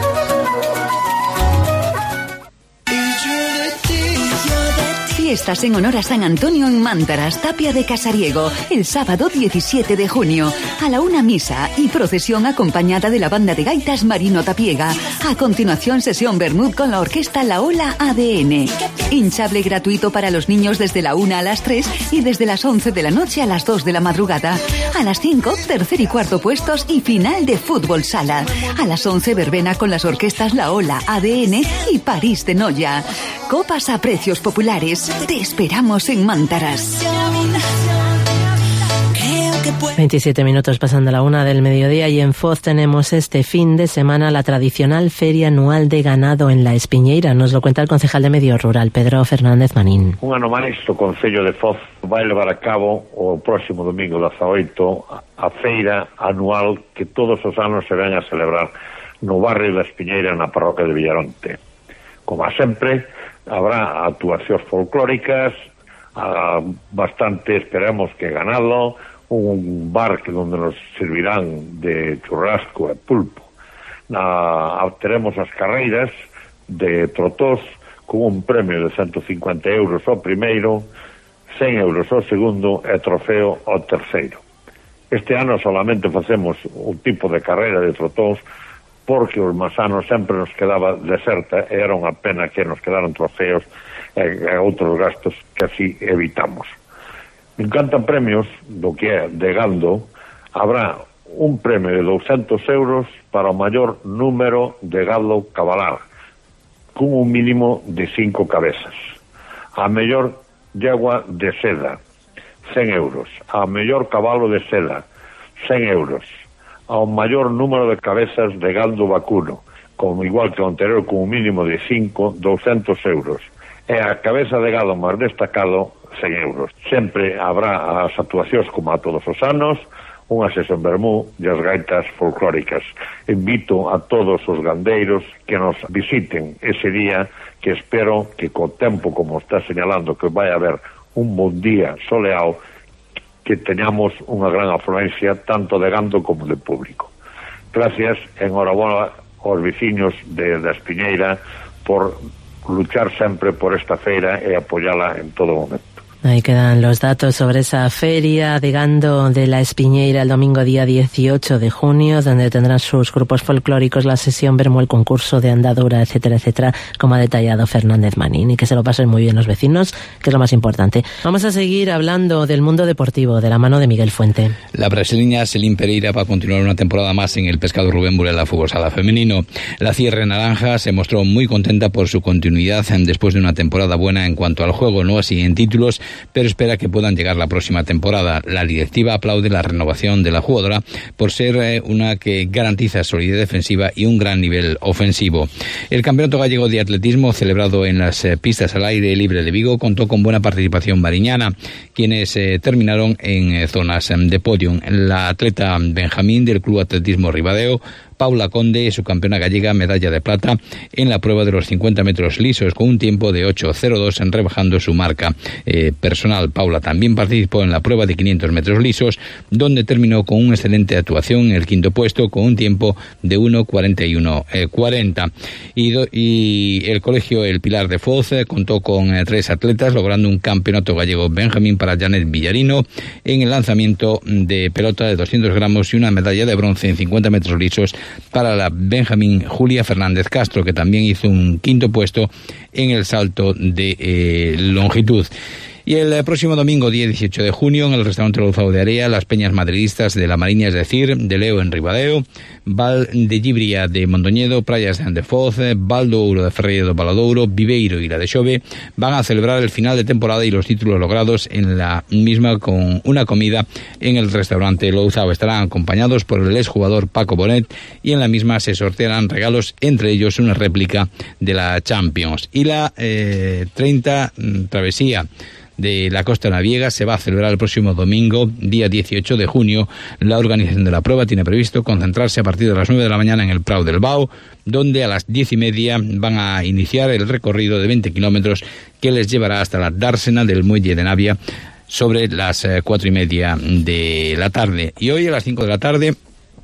S10: Fiestas en honor a San Antonio en Mántaras, Tapia de Casariego, el sábado diecisiete de junio. A la una misa y procesión acompañada de la banda de gaitas Marino Tapiega. A continuación, sesión Bermud con la orquesta La Ola A D N. Hinchable gratuito para los niños desde la una a las tres y desde las once de la noche a las dos de la madrugada. A las cinco, tercer y cuarto puestos y final de fútbol sala. A las once, verbena con las orquestas La Ola A D N y París de Noya. Copas a precios populares. Te esperamos en Mántaras.
S4: veintisiete minutos pasando la una del mediodía, y en Foz tenemos este fin de semana la tradicional Feria Anual de Ganado en La Espiñeira. Nos lo cuenta el concejal de Medio Rural, Pedro Fernández Manín.
S11: Un ano máis, o Concello de Foz vai levar a cabo o próximo domingo dezaoito a feira anual que todos os anos se ven a celebrar no barrio da Espiñeira, na parroquia de Villaronte. Como sempre, habrá actuacións folclóricas, a bastante, esperamos que ganado, un bar que donde nos servirán de churrasco e pulpo. Na, teremos as carreiras de trotós con un premio de ciento cincuenta euros ao primeiro, cen euros ao segundo e trofeo ao terceiro. Este ano solamente facemos un tipo de carreira de trotós porque os masanos sempre nos quedaba deserta e era unha pena que nos quedaran trofeos e, e outros gastos que así evitamos. En canto a premios do que é de gando, habrá un premio de douscentos euros para o maior número de gado cabalar, con un mínimo de cinco cabezas. A mellor yegua de seda, cen euros. A mellor cabalo de seda, cen euros. Ao maior número de cabezas de gando vacuno, como igual que o anterior, con un mínimo de cinco, douscentos euros. E a cabeza de gado máis destacado, cen euros. Sempre habrá as actuacións como a todos os anos, unha sesión vermú e as gaitas folclóricas. Invito a todos os gandeiros que nos visiten ese día, que espero que co tempo, como está señalando, que vai haber un bon día soleado, que teñamos unha gran afluencia tanto de gando como de público. Gracias, enhorabuena aos veciños de, de Espiñeira por luchar sempre por esta feira e apoyala en todo momento.
S4: Ahí quedan los datos sobre esa feria de gando de La Espiñeira el domingo día dieciocho de junio, donde tendrán sus grupos folclóricos, la sesión Vermú, el concurso de andadura, etcétera, etcétera, como ha detallado Fernández Manín, y que se lo pasen muy bien los vecinos, que es lo más importante. Vamos a seguir hablando del mundo deportivo, de la mano de Miguel Fuente.
S12: La brasileña Celine Pereira va a continuar una temporada más en el Pescado Rubén Burela Fútbol Sala Femenino. La Cierre Naranja se mostró muy contenta por su continuidad después de una temporada buena en cuanto al juego, no así en títulos, pero espera que puedan llegar la próxima temporada. La directiva aplaude la renovación de la jugadora por ser eh, una que garantiza solidez defensiva y un gran nivel ofensivo. El Campeonato Gallego de Atletismo, celebrado en las eh, pistas al aire libre de Vigo, contó con buena participación mariñana, quienes eh, terminaron en eh, zonas eh, de podium. La atleta Benjamín del Club Atletismo Ribadeo, Paula Conde, su campeona gallega, medalla de plata en la prueba de los cincuenta metros lisos con un tiempo de ocho cero dos, rebajando su marca eh, personal. Paula también participó en la prueba de quinientos metros lisos, donde terminó con una excelente actuación en el quinto puesto con un tiempo de uno cuarenta y uno cuarenta. Y, do, y el colegio El Pilar de Foz eh, contó con eh, tres atletas, logrando un campeonato gallego Benjamín para Janet Villarino en el lanzamiento de pelota de doscientos gramos y una medalla de bronce en cincuenta metros lisos para la Benjamín Julia Fernández Castro, que también hizo un quinto puesto en el salto de eh, longitud. Y el próximo domingo, día dieciocho de junio, en el restaurante Louzao de Area, las peñas madridistas de la Mariña, es decir, de Leo en Ribadeo, Val de Gibria de Mondoñedo, Praias de Foz, Val do Ouro de Ferreira do Valadouro, Viveiro y la de Xove, van a celebrar el final de temporada y los títulos logrados en la misma con una comida en el restaurante Louzao. Estarán acompañados por el exjugador Paco Bonet y en la misma se sortearán regalos, entre ellos una réplica de la Champions. Y la eh, treinta travesía de la Costa Naviega se va a celebrar el próximo domingo, día dieciocho de junio. La organización de la prueba tiene previsto concentrarse a partir de las nueve de la mañana en el Prau del Bau, donde a las diez y media van a iniciar el recorrido de veinte kilómetros que les llevará hasta la dársena del muelle de Navia sobre las eh, cuatro y media de la tarde. Y hoy a las cinco de la tarde,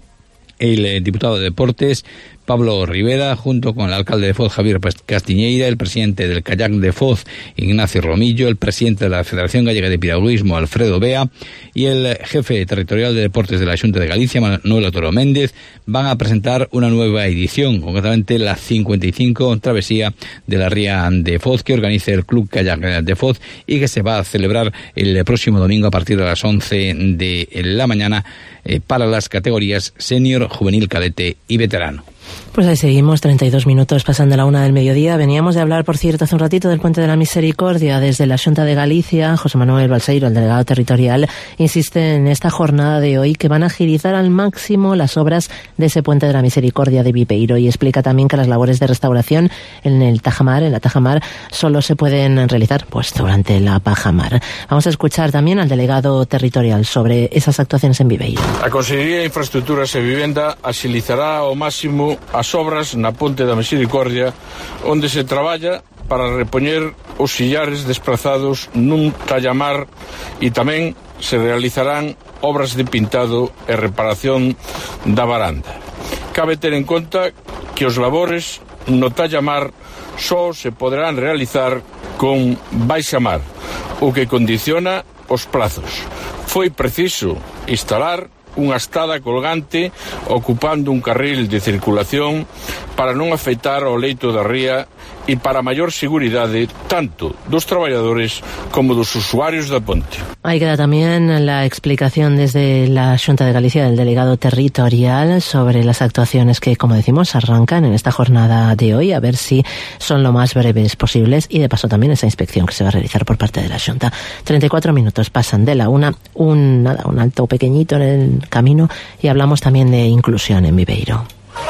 S12: el eh, diputado de Deportes, Pablo Rivera, junto con el alcalde de Foz, Javier Castiñeira, el presidente del Kayak de Foz, Ignacio Romillo, el presidente de la Federación Gallega de Piragüismo, Alfredo Bea, y el jefe territorial de Deportes de la Xunta de Galicia, Manuel Toro Méndez, van a presentar una nueva edición, concretamente la cincuenta y cinco travesía de la Ría de Foz, que organiza el Club Kayak de Foz y que se va a celebrar el próximo domingo a partir de las once de la mañana eh, para las categorías senior, juvenil, cadete y veterano.
S4: Pues ahí seguimos, treinta y dos minutos pasando la una del mediodía. Veníamos de hablar, por cierto, hace un ratito del Puente de la Misericordia. Desde la Xunta de Galicia, José Manuel Balseiro, el delegado territorial, insiste en esta jornada de hoy que van a agilizar al máximo las obras de ese Puente de la Misericordia de Viveiro, y explica también que las labores de restauración en el Tajamar, en la Tajamar, solo se pueden realizar pues durante la bajamar. Vamos a escuchar también al delegado territorial sobre esas actuaciones en Viveiro.
S13: A Consellería de Infraestructuras e Vivenda axilizará ao máximo as obras na Ponte da Misericordia, onde se traballa para repoñer os sillares desplazados nun tallamar, e tamén se realizarán obras de pintado e reparación da varanda. Cabe ter en conta que os labores no tallamar só se poderán realizar con baixamar, o que condiciona os plazos. Foi preciso instalar unha estada colgante ocupando un carril de circulación para non afectar ao leito da ría e para maior seguridade tanto dos traballadores como dos usuarios da ponte.
S4: Ahí queda también la explicación desde la Xunta de Galicia del delegado territorial sobre las actuaciones que, como decimos, arrancan en esta jornada de hoy, a ver si son lo más breves posibles, y de paso también esa inspección que se va a realizar por parte de la Xunta. treinta y cuatro minutos pasan de la una, un, nada, un alto pequeñito en el camino, y hablamos también de inclusión en Viveiro.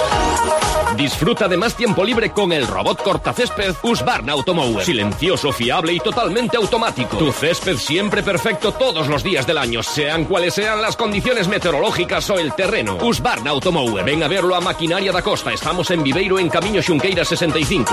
S5: Disfruta de más tiempo libre con el robot cortacésped Husqvarna Automower. Silencioso, fiable y totalmente automático. Tu césped siempre perfecto todos los días del año, sean cuales sean las condiciones meteorológicas o el terreno. Husqvarna Automower. Ven a verlo a Maquinaria da Costa. Estamos en Viveiro, en Camiño Xunqueira sesenta y cinco.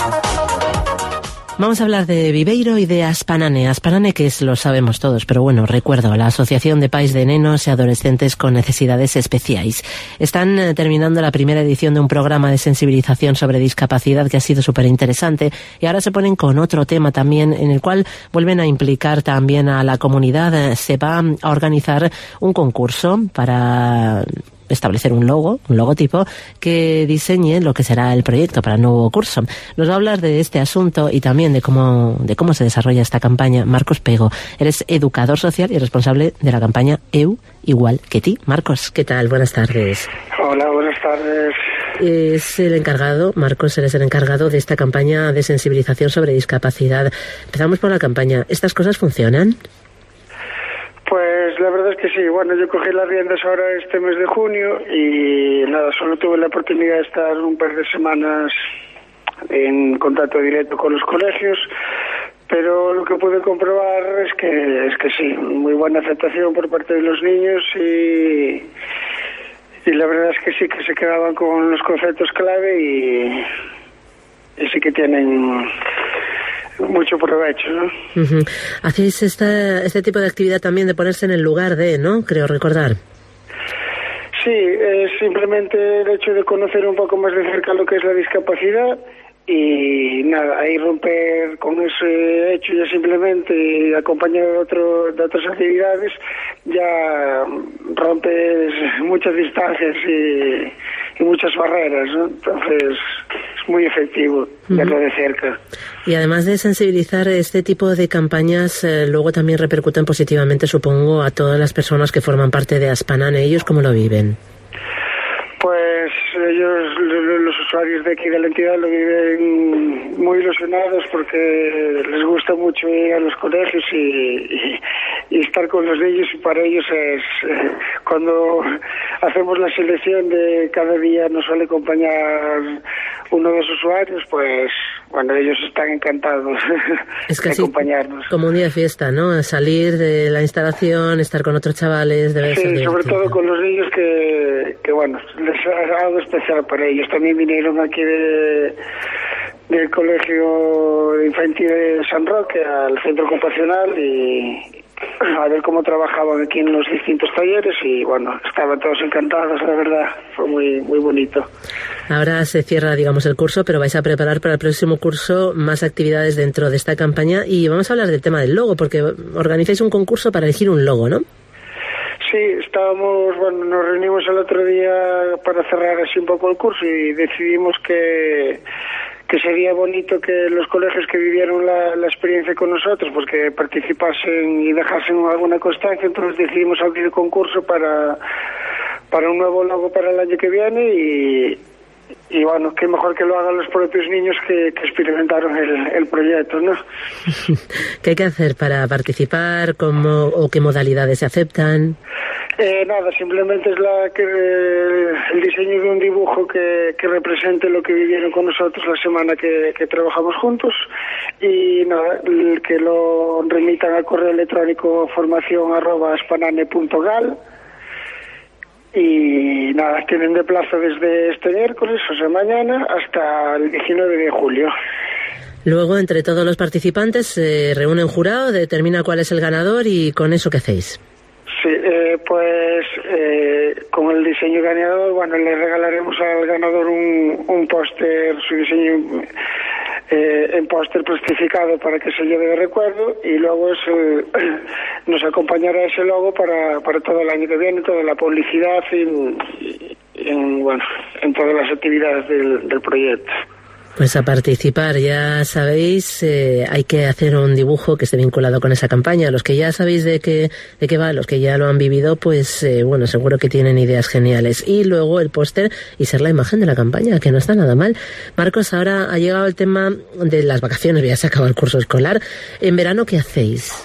S4: Vamos a hablar de Viveiro y de Aspanane. Aspanane, que es, lo sabemos todos, pero bueno, recuerdo, la Asociación de Pais de Nenos e Adolescentes con Necesidades Especiais. Están eh, terminando la primera edición de un programa de sensibilización sobre discapacidad que ha sido súper interesante, y ahora se ponen con otro tema también, en el cual vuelven a implicar también a la comunidad. Se va a organizar un concurso para establecer un logo, un logotipo que diseñe lo que será el proyecto para el nuevo curso. Nos va a hablar de este asunto y también de cómo, de cómo se desarrolla esta campaña Marcos Pego. Eres educador social y responsable de la campaña Eu Igual que Ti. Marcos, ¿qué tal? Buenas tardes.
S14: Hola, buenas tardes.
S4: Es el encargado, Marcos, eres el encargado de esta campaña de sensibilización sobre discapacidad. Empezamos por la campaña. ¿Estas cosas funcionan?
S14: Pues la verdad es que sí. Bueno, yo cogí las riendas ahora este mes de junio y nada, solo tuve la oportunidad de estar un par de semanas en contacto directo con los colegios, pero lo que pude comprobar es que es que sí, muy buena aceptación por parte de los niños, y y la verdad es que sí, que se quedaban con los conceptos clave y, y sí que tienen mucho provecho, ¿no?
S4: Uh-huh. Hacéis esta, este tipo de actividad también de ponerse en el lugar de, ¿no? Creo recordar.
S14: Sí, es simplemente el hecho de conocer un poco más de cerca lo que es la discapacidad y nada, ahí romper con ese hecho ya simplemente acompañado de, otro, de otras actividades, ya rompes muchas distancias y, y muchas barreras, ¿no? Entonces es muy efectivo verlo de cerca.
S4: Y además de sensibilizar, este tipo de campañas eh, luego también repercuten positivamente, supongo, a todas las personas que forman parte de Aspanane. ¿Ellos cómo lo viven?
S14: Pues ellos, los usuarios de aquí de la entidad, lo viven muy ilusionados porque les gusta mucho ir a los colegios y, y, y estar con los niños, y para ellos es eh, cuando hacemos la selección de cada día nos suele acompañar uno de los usuarios, pues bueno, ellos están encantados
S4: es casi
S14: de acompañarnos.
S4: Como un día de fiesta, ¿no? Salir de la instalación, estar con otros chavales, debe
S14: sí,
S4: ser
S14: Sí, sobre todo con los niños que, que bueno, les es algo especial para ellos. También vinieron aquí de del colegio infantil de San Roque al centro ocupacional y a ver cómo trabajaban aquí en los distintos talleres y bueno, estaban todos encantados, la verdad, fue muy muy bonito.
S4: Ahora se cierra, digamos, el curso, pero vais a preparar para el próximo curso más actividades dentro de esta campaña y vamos a hablar del tema del logo, porque organizáis un concurso para elegir un logo, ¿no?
S14: Sí, estábamos, bueno, nos reunimos el otro día para cerrar así un poco el curso y decidimos que que sería bonito que los colegios que vivieron la, la experiencia con nosotros, pues que participasen y dejasen alguna constancia, entonces decidimos abrir el concurso para, para un nuevo logo para el año que viene y, y bueno, qué mejor que lo hagan los propios niños que, que experimentaron el, el proyecto, ¿no?
S4: ¿Qué hay que hacer para participar? ¿Cómo o qué modalidades se aceptan?
S14: Eh, nada, simplemente es la que, eh, el diseño de un dibujo que, que represente lo que vivieron con nosotros la semana que, que trabajamos juntos y nada, el que lo remitan al correo electrónico formación arroba aspanane punto gal y nada, tienen de plazo desde este miércoles, o sea mañana, hasta el diecinueve de julio.
S4: Luego, entre todos los participantes, se reúne un jurado, determina cuál es el ganador y con eso, ¿qué hacéis?
S14: Sí, eh, pues eh, con el diseño ganador, bueno, le regalaremos al ganador un, un póster, su diseño eh, en póster plastificado para que se lleve de recuerdo y luego es, eh, nos acompañará ese logo para, para todo el año que viene, toda la publicidad y, y en, bueno, en todas las actividades del, del proyecto.
S4: Pues a participar, ya sabéis, eh, hay que hacer un dibujo que esté vinculado con esa campaña. Los que ya sabéis de qué, de qué va, los que ya lo han vivido, pues eh, bueno, seguro que tienen ideas geniales. Y luego el póster y ser la imagen de la campaña, que no está nada mal. Marcos, ahora ha llegado el tema de las vacaciones, ya se acaba el curso escolar. ¿En verano qué hacéis?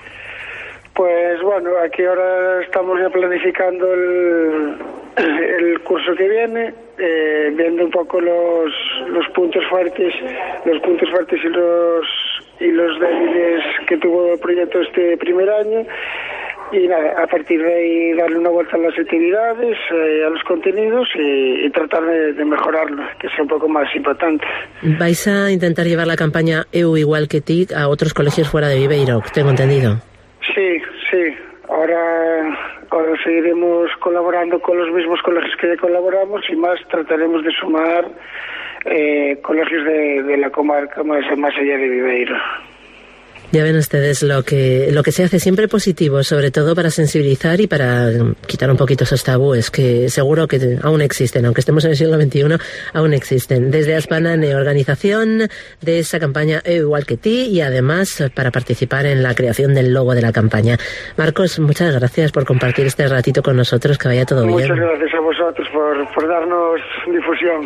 S14: Pues bueno, aquí ahora estamos ya planificando el, el curso que viene, eh, viendo un poco los, los puntos fuertes, los puntos fuertes y los y los débiles que tuvo el proyecto este primer año y nada, a partir de ahí darle una vuelta a las actividades, eh, a los contenidos y, y tratar de, de mejorarlo, que sea un poco más importante.
S4: ¿Vais a intentar llevar la campaña Eu Igual que Ti a otros colegios fuera de Viveiro? Tengo entendido.
S14: Sí, sí. Ahora, ahora seguiremos colaborando con los mismos colegios que ya colaboramos y más trataremos de sumar eh, colegios de, de la comarca más, más allá de Viveiro.
S4: Ya ven ustedes lo que lo que se hace siempre positivo, sobre todo para sensibilizar y para quitar un poquito esos tabúes que seguro que aún existen, aunque estemos en el siglo veintiuno, aún existen. Desde Aspanane, organización de esa campaña Eu Igual que Ti y además para participar en la creación del logo de la campaña. Marcos, muchas gracias por compartir este ratito con nosotros, que vaya todo
S14: muchas
S4: bien.
S14: Muchas gracias a vosotros por, por darnos difusión.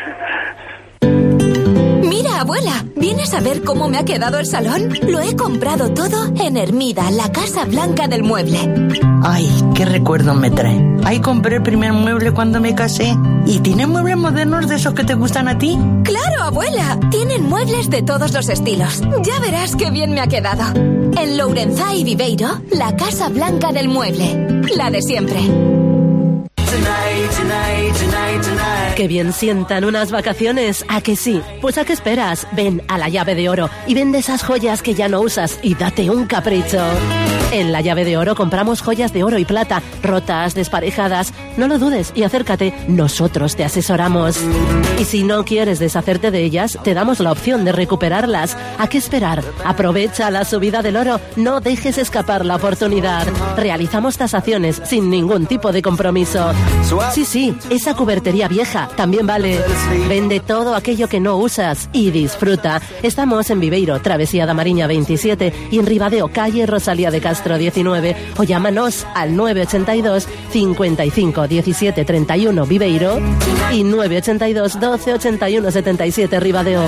S15: Mira, abuela, ¿vienes a ver cómo me ha quedado el salón? Lo he comprado todo en Hermida, la Casa Blanca del Mueble.
S16: Ay, qué recuerdo me trae. Ahí compré el primer mueble cuando me casé. ¿Y tiene muebles modernos de esos que te gustan a ti?
S15: ¡Claro, abuela! Tienen muebles de todos los estilos. Ya verás qué bien me ha quedado. En Lourenzá y Viveiro, la Casa Blanca del Mueble. La de siempre.
S17: Tonight, tonight, tonight, tonight.
S4: ¡Qué bien sientan unas vacaciones! ¿A que sí? Pues ¿a qué esperas? Ven a La Llave de Oro y vende esas joyas que ya no usas y date un capricho. En La Llave de Oro compramos joyas de oro y plata, rotas, desparejadas. No lo dudes y acércate, nosotros te asesoramos. Y si no quieres deshacerte de ellas, te damos la opción de recuperarlas. ¿A qué esperar? Aprovecha la subida del oro, no dejes escapar la oportunidad. Realizamos tasaciones sin ningún tipo de compromiso. Sí, sí, esa cubertería vieja también vale. Vende todo aquello que no usas y disfruta. Estamos en Viveiro, Travesía da Mariña veintisiete y en Ribadeo, calle Rosalía de Castro diecinueve, o llámanos al nueve ochenta y dos, cincuenta y cinco, diecisiete, treinta y uno Viveiro y nueve ochenta y dos, doce, ochenta y uno, setenta y siete Ribadeo.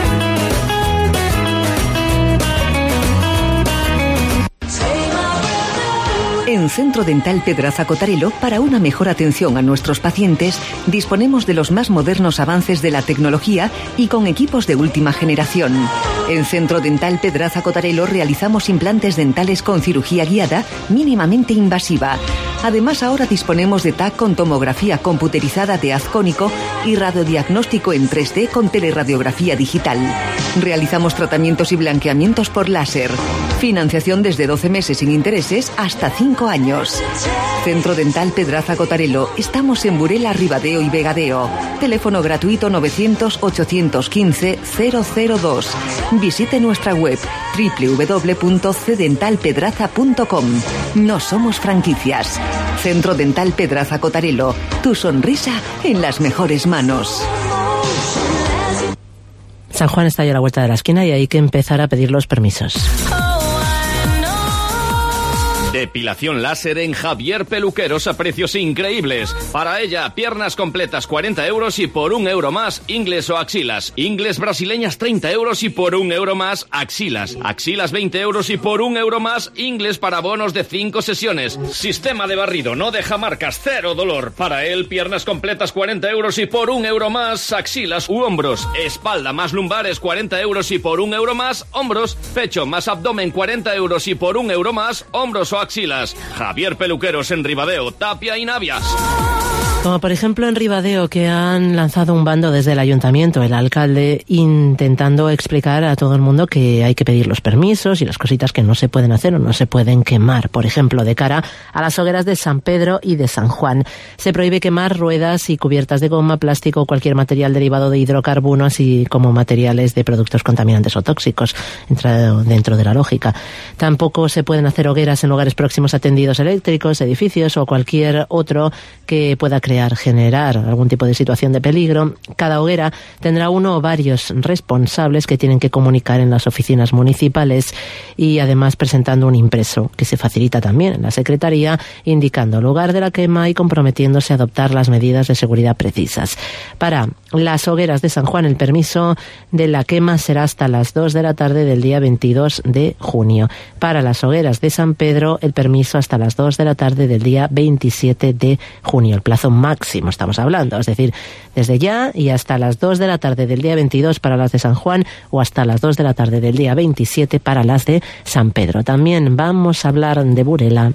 S10: En Centro Dental Pedraza Cotarelo, para una mejor atención a nuestros pacientes, disponemos de los más modernos avances de la tecnología y con equipos de última generación. En Centro Dental Pedraza Cotarelo realizamos implantes dentales con cirugía guiada mínimamente invasiva. Además, ahora disponemos de T A C con tomografía computerizada de haz cónico y radiodiagnóstico en tres D con teleradiografía digital. Realizamos tratamientos y blanqueamientos por láser. Financiación desde doce meses sin intereses hasta cinco años. Centro Dental Pedraza Cotarelo. Estamos en Burela, Ribadeo y Vegadeo. Teléfono gratuito novecientos, ochocientos quince, cero cero dos. Visite nuestra web doble u doble u doble u punto c dental pedraza punto com. No somos franquicias. Centro Dental Pedraza Cotarelo. Tu sonrisa en las mejores manos.
S4: San Juan está ya a la vuelta de la esquina y hay que empezar a pedir los permisos.
S5: Depilación láser en Javier Peluqueros a precios increíbles. Para ella, piernas completas cuarenta euros y por un euro más, ingles o axilas. Ingles brasileñas treinta euros y por un euro más, axilas. Axilas veinte euros y por un euro más, ingles para bonos de cinco sesiones. Sistema de barrido, no deja marcas, cero dolor. Para él, piernas completas cuarenta euros y por un euro más, axilas u hombros. Espalda más lumbares cuarenta euros y por un euro más, hombros. Pecho más abdomen cuarenta euros y por un euro más, hombros o axilas. Javier Peluqueros en Ribadeo, Tapia y Navias.
S4: Como por ejemplo en Ribadeo, que han lanzado un bando desde el ayuntamiento, el alcalde intentando explicar a todo el mundo que hay que pedir los permisos y las cositas que no se pueden hacer o no se pueden quemar. Por ejemplo, de cara a las hogueras de San Pedro y de San Juan. Se prohíbe quemar ruedas y cubiertas de goma, plástico o cualquier material derivado de hidrocarburos, así como materiales de productos contaminantes o tóxicos, entra dentro de la lógica. Tampoco se pueden hacer hogueras en lugares próximos a tendidos eléctricos, edificios o cualquier otro que pueda crear, generar algún tipo de situación de peligro. Cada hoguera tendrá uno o varios responsables que tienen que comunicar en las oficinas municipales y además presentando un impreso que se facilita también en la Secretaría, indicando el lugar de la quema y comprometiéndose a adoptar las medidas de seguridad precisas. Para las hogueras de San Juan, el permiso de la quema será hasta las dos de la tarde del día veintidós de junio. Para las hogueras de San Pedro, el permiso hasta las dos de la tarde del día veintisiete de junio. El plazo máximo estamos hablando, es decir, desde ya y hasta las dos de la tarde del día veintidós para las de San Juan o hasta las dos de la tarde del día veintisiete para las de San Pedro. También vamos a hablar de Burela.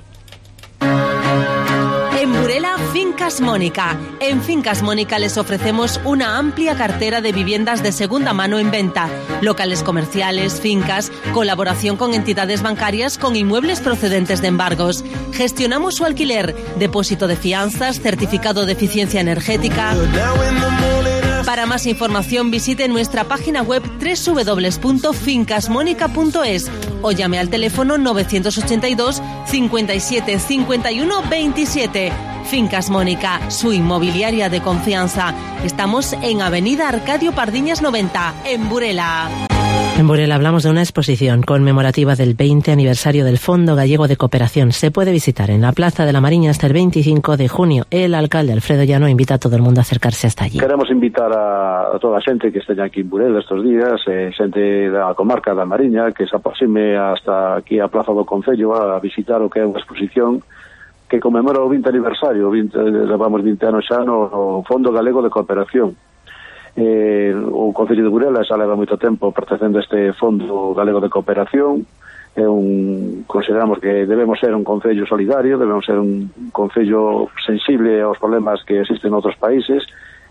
S9: En Burela, Fincas Mónica. En Fincas Mónica les ofrecemos una amplia cartera de viviendas de segunda mano en venta, locales comerciales, fincas, colaboración con entidades bancarias con inmuebles procedentes de embargos. Gestionamos su alquiler, depósito de fianzas, certificado de eficiencia energética. Para más información visite nuestra página web doble u doble u doble u punto fincas mónica punto es o llame al teléfono novecientos ochenta y dos, cincuenta y siete, cincuenta y uno, veintisiete. Fincas Mónica, su inmobiliaria de confianza. Estamos en Avenida Arcadio Pardiñas noventa, en Burela.
S4: En Burela hablamos de una exposición conmemorativa del veinte aniversario del Fondo Gallego de Cooperación. Se puede visitar en la Plaza de la Mariña hasta el veinticinco de junio. El alcalde Alfredo Llano invita a todo el mundo a acercarse hasta allí.
S17: Queremos invitar a, a toda a xente que esteña aquí en Burela estos días, eh, xente da comarca da Mariña, que se aproxime hasta aquí a Plaza do Concello a visitar o que é unha exposición que conmemora o veinte aniversario, veinte, levamos veinte anos xa no, no Fondo Galego de Cooperación. Eh, o Concello de Burela xa leva moito tempo pertencendo a este Fondo Galego de Cooperación. É un, consideramos que debemos ser un concello solidario, debemos ser un concello sensible aos problemas que existen en outros países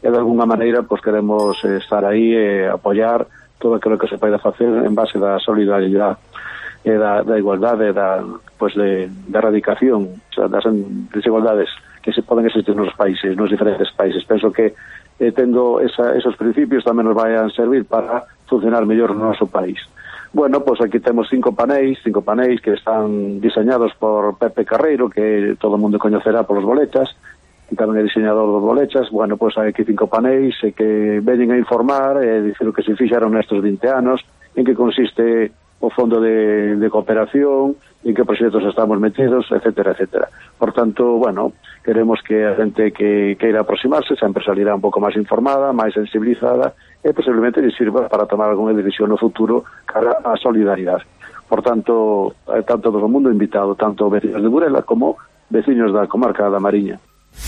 S17: e de alguna maneira pois queremos eh, estar aí e eh, apoiar todo aquilo que se pode facer en base da solidaridade e da, da igualdade da, pues de, da erradicación, o sea, das desigualdades que se poden existir nos países, nos diferentes países. Penso que eh, tendo esa, esos principios tamén nos vayan servir para funcionar mellor no noso país. Bueno, pois pues aquí temos cinco panéis, cinco panéis que están diseñados por Pepe Carreiro, que todo o mundo coñecerá polos bolechas, que tamén é diseñador dos bolechas. Bueno, pois pues hai aquí cinco panéis eh, que veñen a informar e eh, dicir o que se fixaron nestes vinte anos, en que consiste o fondo de, de cooperación, en que proxectos estamos metidos, etcétera, etcétera. Por tanto, bueno, queremos que a xente que queira aproximarse sempre salirá un pouco máis informada, máis sensibilizada, e posiblemente lhe sirva para tomar alguna decisión no futuro cara á solidaridade. Por tanto, tanto todo o mundo invitado, tanto vecinos de Burela como vecinos da comarca da Mariña.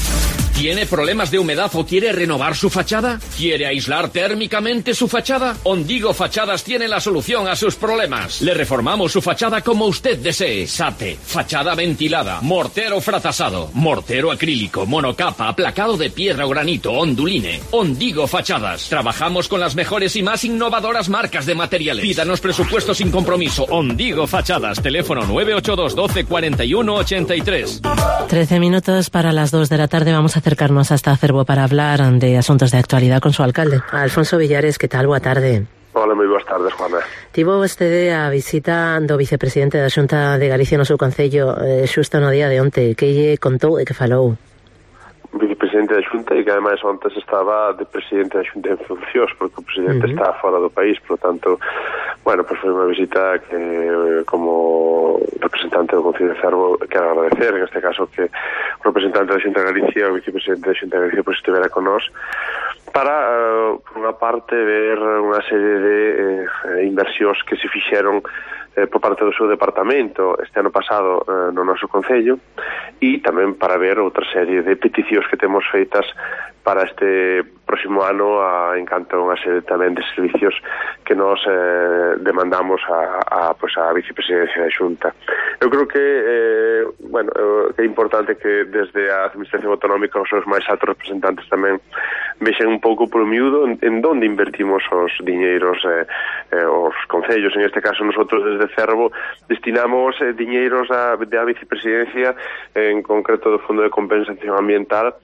S5: ¿Tiene problemas de humedad o quiere renovar su fachada? ¿Quiere aislar térmicamente su fachada? Ondigo Fachadas tiene la solución a sus problemas. Le reformamos su fachada como usted desee. SATE, fachada ventilada, mortero fratasado, mortero acrílico, monocapa, aplacado de piedra o granito, onduline. Ondigo Fachadas. Trabajamos con las mejores y más innovadoras marcas de materiales. Pídanos presupuesto sin compromiso. Ondigo Fachadas. Teléfono nueve ocho dos doce cuarenta y uno ochenta y tres.
S4: trece minutos para las dos de la tarde. Vamos a acercarnos hasta Acervo para hablar de asuntos de actualidad con su alcalde, Alfonso Villares. Que tal? Boa tarde.
S18: Hola, moi boas tardes, Juana.
S4: Tivo vostede a visita do vicepresidente da Xunta de Galicia no seu concello eh, xusto no día de onte. Que lle contou e que falou?
S18: Vicepresidente da Xunta, e que ademais ontes estaba de presidente da Xunta en funcións, porque o presidente uh-huh. está fora do país, por lo tanto, bueno, pues foi unha visita que como representante do Concello de Cervo quero agradecer, en este caso que o representante da Xunta de Galicia, o vicepresidente da Xunta de Galicia, pues estivera con nós para, uh, por unha parte, ver unha serie de eh, inversións que se fixeron eh, por parte do seu departamento este ano pasado eh, no noso Concello, e tamén para ver outra serie de peticións que temos feitas para este próximo ano a, en canto a unha serie tamén de servicios que nos eh, demandamos a, a, pues, a vicepresidencia da Xunta. Eu creo que eh, bueno, que é importante que desde a Administración Autonómica os seus máis altos representantes tamén vexen un pouco por miúdo en, en donde invertimos os diñeiros eh, eh, os concellos. En este caso, nosotros desde Cervo destinamos eh, diñeiros a, da vicepresidencia, en concreto do Fondo de Compensación Ambiental,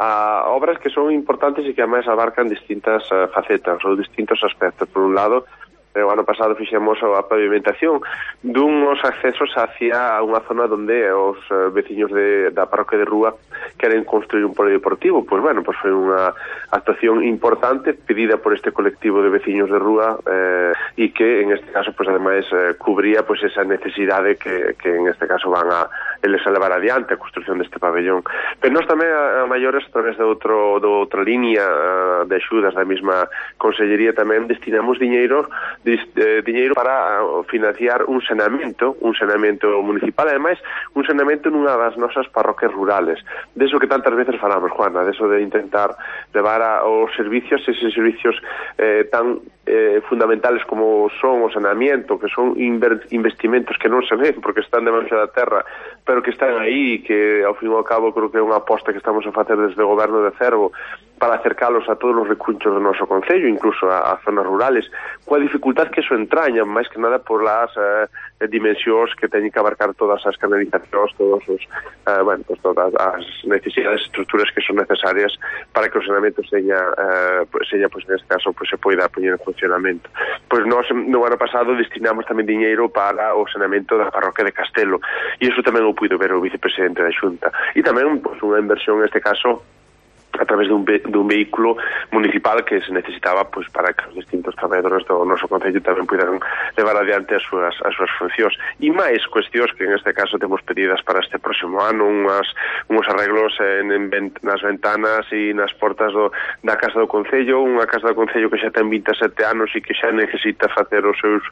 S18: a obras que son importantes e que además abarcan distintas uh, facetas ou distintos aspectos. Por un lado, o ano pasado fixemos a pavimentación duns accesos hacia unha zona onde os uh, veciños de, da parroquia de Rúa queren construir un polideportivo. Pois bueno, pois foi unha actuación importante pedida por este colectivo de veciños de Rúa eh, e que en este caso pois ademais eh, cubría pois esa necesidade que, que en este caso van a eles a levar adiante a construcción deste pabellón. Pero nós tamén a, a maiores, a través de outro de outra línea uh, de axudas da mesma consellería, tamén destinamos diñeiro Eh, diñeiro para uh, financiar un saneamento, un saneamento municipal, ademais un saneamento nunha das nosas parroquias rurales. Deso que tantas veces falamos, Juana, deso de intentar levar a, os servicios, eses servicios eh, tan eh, fundamentales como son o saneamento, que son inver- investimentos que non se ven porque están debaixo da terra, pero que están aí, que ao fin e ao cabo creo que é unha aposta que estamos a facer desde o goberno de Cervo para acercalos a todos os recunchos do noso concello, incluso a, a zonas rurales, coa dificultad que eso entraña, máis que nada por las eh, dimensións que teñen que abarcar todas as canalizacións, todos os, eh, bueno, pues todas as necesidades e estructuras que son necesarias para que o saneamento seña, eh, seña pues, en este caso, pues, se poida poñer en funcionamento. Pois nós, no ano pasado, destinamos tamén diñeiro para o saneamento da parroquia de Castelo, e iso tamén o puido ver o vicepresidente da Xunta. E tamén, pues, unha inversión, en este caso, a través dun, ve, dun vehículo municipal que se necesitaba pues para que os distintos traballadores do noso concello tamén puderan levar adiante as súas, as súas funcións. E máis cuestións que en este caso temos pedidas para este próximo ano, unhas, uns arreglos en, en vent, nas ventanas e nas portas do, da Casa do Concello, unha Casa do Concello que xa ten vinte e sete anos e que xa necesita facer os seus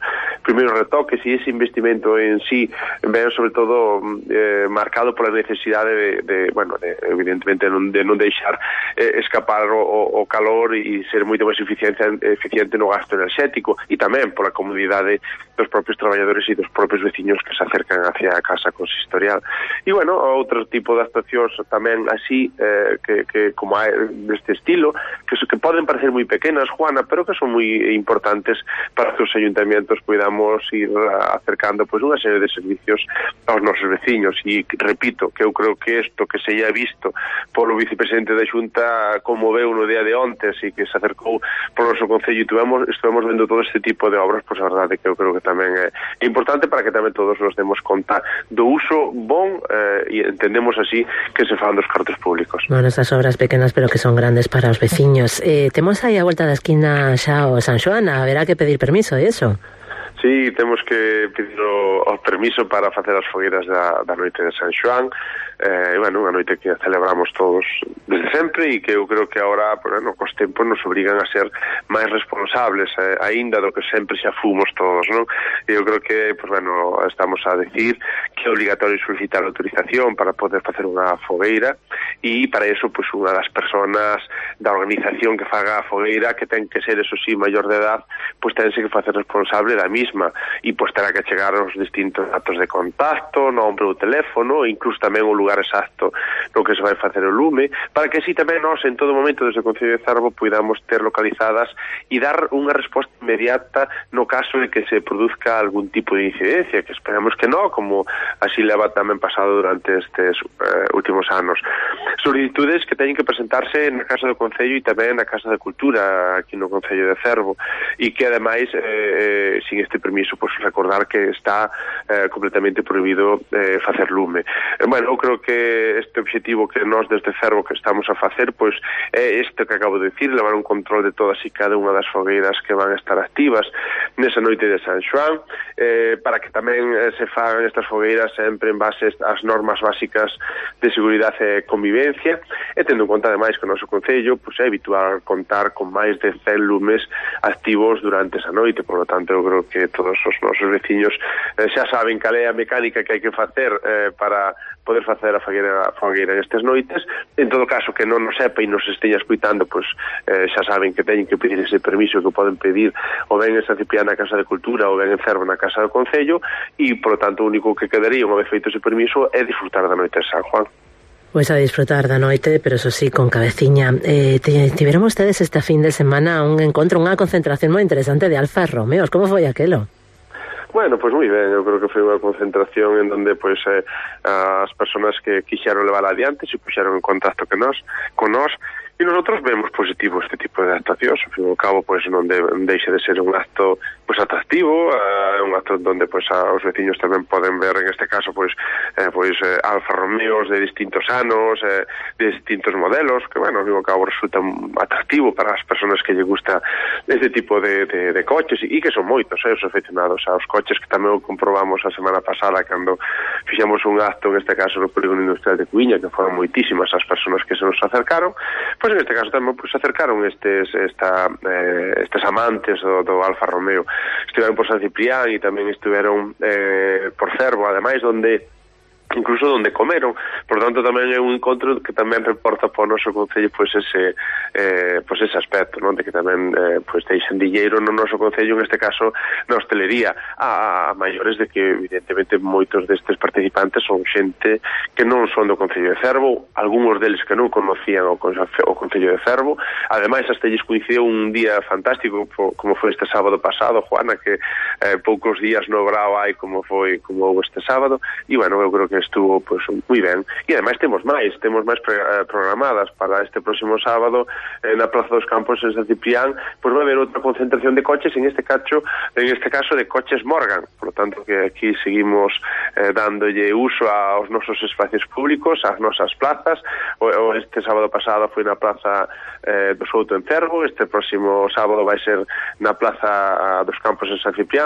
S18: primeiros retoques, e ese investimento en sí ven sobre todo eh, marcado pola necesidade de, de bueno, de, evidentemente non, de non deixar eh, escapar o, o calor e ser moito máis eficiente, eficiente no gasto enerxético, e tamén pola comodidade dos propios traballadores e dos propios veciños que se acercan hacia a casa consistorial. E bueno, outro tipo de actuacións tamén así eh, que, que como hai deste estilo, que, que poden parecer moi pequenas, Juana, pero que son moi importantes para que os ayuntamientos podamos ir acercando pois unha serie de servicios aos nosos veciños. E repito, que eu creo que isto que se ha visto polo vicepresidente da Xunta como veu no día de ontes e que se acercou polo noso concello e tuvemos, estuvemos vendo todo este tipo de obras, pois a verdade que eu creo que tamén é importante para que tamén todos nos demos conta do uso bon eh, e entendemos así que se fan dos cartos públicos.
S4: Bueno, esas obras pequenas pero que son grandes para os veciños. Eh, temos aí a volta da esquina xa o San Xoán, haberá que pedir permiso de eso?
S18: Sí, temos que pedir o, o permiso para facer as fogueiras da, da noite de San Xoán. Eh, bueno, unha noite que celebramos todos desde sempre e que eu creo que agora, bueno, cos tempos nos obrigan a ser máis responsables, eh, aínda do que sempre xa fomos todos, non? E eu creo que, pues, bueno, estamos a decir que é obligatorio solicitar autorización para poder facer unha fogueira e para eso, pues, unha das personas da organización que faga a fogueira, que ten que ser, eso sí, maior de edad, pues tense que facer responsable da misma e, pues, terá que chegar os distintos datos de contacto, nombre ou teléfono, e incluso tamén o lugar exacto no que se vai facer o lume, para que así tamén nós en todo momento desde o Concello de Cervo podamos ter localizadas e dar unha resposta inmediata no caso de que se produzca algún tipo de incidencia, que esperamos que non, como así leva tamén pasado durante estes eh, últimos anos. Solicitudes que teñen que presentarse na Casa do Concello e tamén na Casa da Cultura aquí no Concello de Cervo, e que ademais eh, sin este permiso, pues, recordar que está eh, completamente prohibido eh, facer lume. Eh, bueno, eu creo que este objetivo que nós desde Cervo que estamos a facer, pois é este que acabo de decir, levar un control de todas e cada unha das fogueiras que van a estar activas nesa noite de San Xoán, eh, para que tamén eh, se fagan estas fogueiras sempre en base ás normas básicas de seguridade e convivencia, e tendo en conta ademais que o noso Concello pois, é habitual contar con máis de cen lumes activos durante esa noite, por lo tanto eu creo que todos os nosos veciños eh, xa saben cal é a mecánica que hai que facer eh, para poder facer a fogueira, a fogueira nestes noites. En todo caso, que non nos sepa e nos esteña escuitando, pois eh, xa saben que teñen que pedir ese permiso que poden pedir ou ben en San Ciprián na Casa de Cultura ou ben en Cervo na Casa do Concello, e, por lo tanto, o único que quedaría unha vez feito ese permiso é disfrutar da noite de San Juan.
S4: Pois a disfrutar da noite, pero eso sí, con cabeciña. Eh, tiveron ustedes esta fin de semana un encontro, unha concentración moi interesante de Alfa Romeos. Como foi aquelo?
S18: Bueno, pois moi ben, eu creo que foi unha concentración en donde pois eh, as persoas que quixeron levar adiante se puxeron en contacto que nós, con nós, e nosotros vemos positivo este tipo de actuacións. Ao fin e ao cabo, pois non de, deixa de ser un acto pois atractivo, é uh, un acto donde pois a, os veciños tamén poden ver, en este caso, pois eh, pois eh, Alfa Romeos de distintos anos, eh, de distintos modelos, que, bueno, ao fin e ao cabo resulta atractivo para as persoas que lle gusta este tipo de, de, de coches, e que son moitos, eh, os aficionados aos coches, que tamén o comprobamos a semana pasada cando fixemos un acto, en este caso no Polígono Industrial de Cuiña, que foron moitísimas as persoas que se nos acercaron. Pois en este caso tamén pois, acercaron estes esta, eh, estes amantes do, do Alfa Romeo. Estiveron por San Ciprián e tamén estiveron eh, por Cervo, ademais, donde incluso donde comeron, por tanto tamén é un encontro que tamén reporta para o noso Concello pois ese eh, pois ese aspecto, non? De que tamén eh, pois deixen dilleiro no noso Concello, en este caso na hostelería, a, a maiores de que evidentemente moitos destes participantes son xente que non son do Concello de Cervo, algúns deles que non conocían o, o Concello de Cervo, ademais hasta lles coincidiu un día fantástico como foi este sábado pasado, Juana, que eh, poucos días no grao hai como foi como houve este sábado, e bueno, eu creo que estuvo pues moi ben, e ademais temos máis temos máis pre, eh, programadas para este próximo sábado eh, na Plaza dos Campos en San Ciprián, pois vai haber outra concentración de coches, en este caso en este caso de coches Morgan, por lo tanto que aquí seguimos eh, dándolle uso aos nosos espacios públicos, ás nosas plazas. O, o este sábado pasado foi na Plaza eh, do Souto en Cervo, este próximo sábado vai ser na Plaza dos Campos en San Ciprián,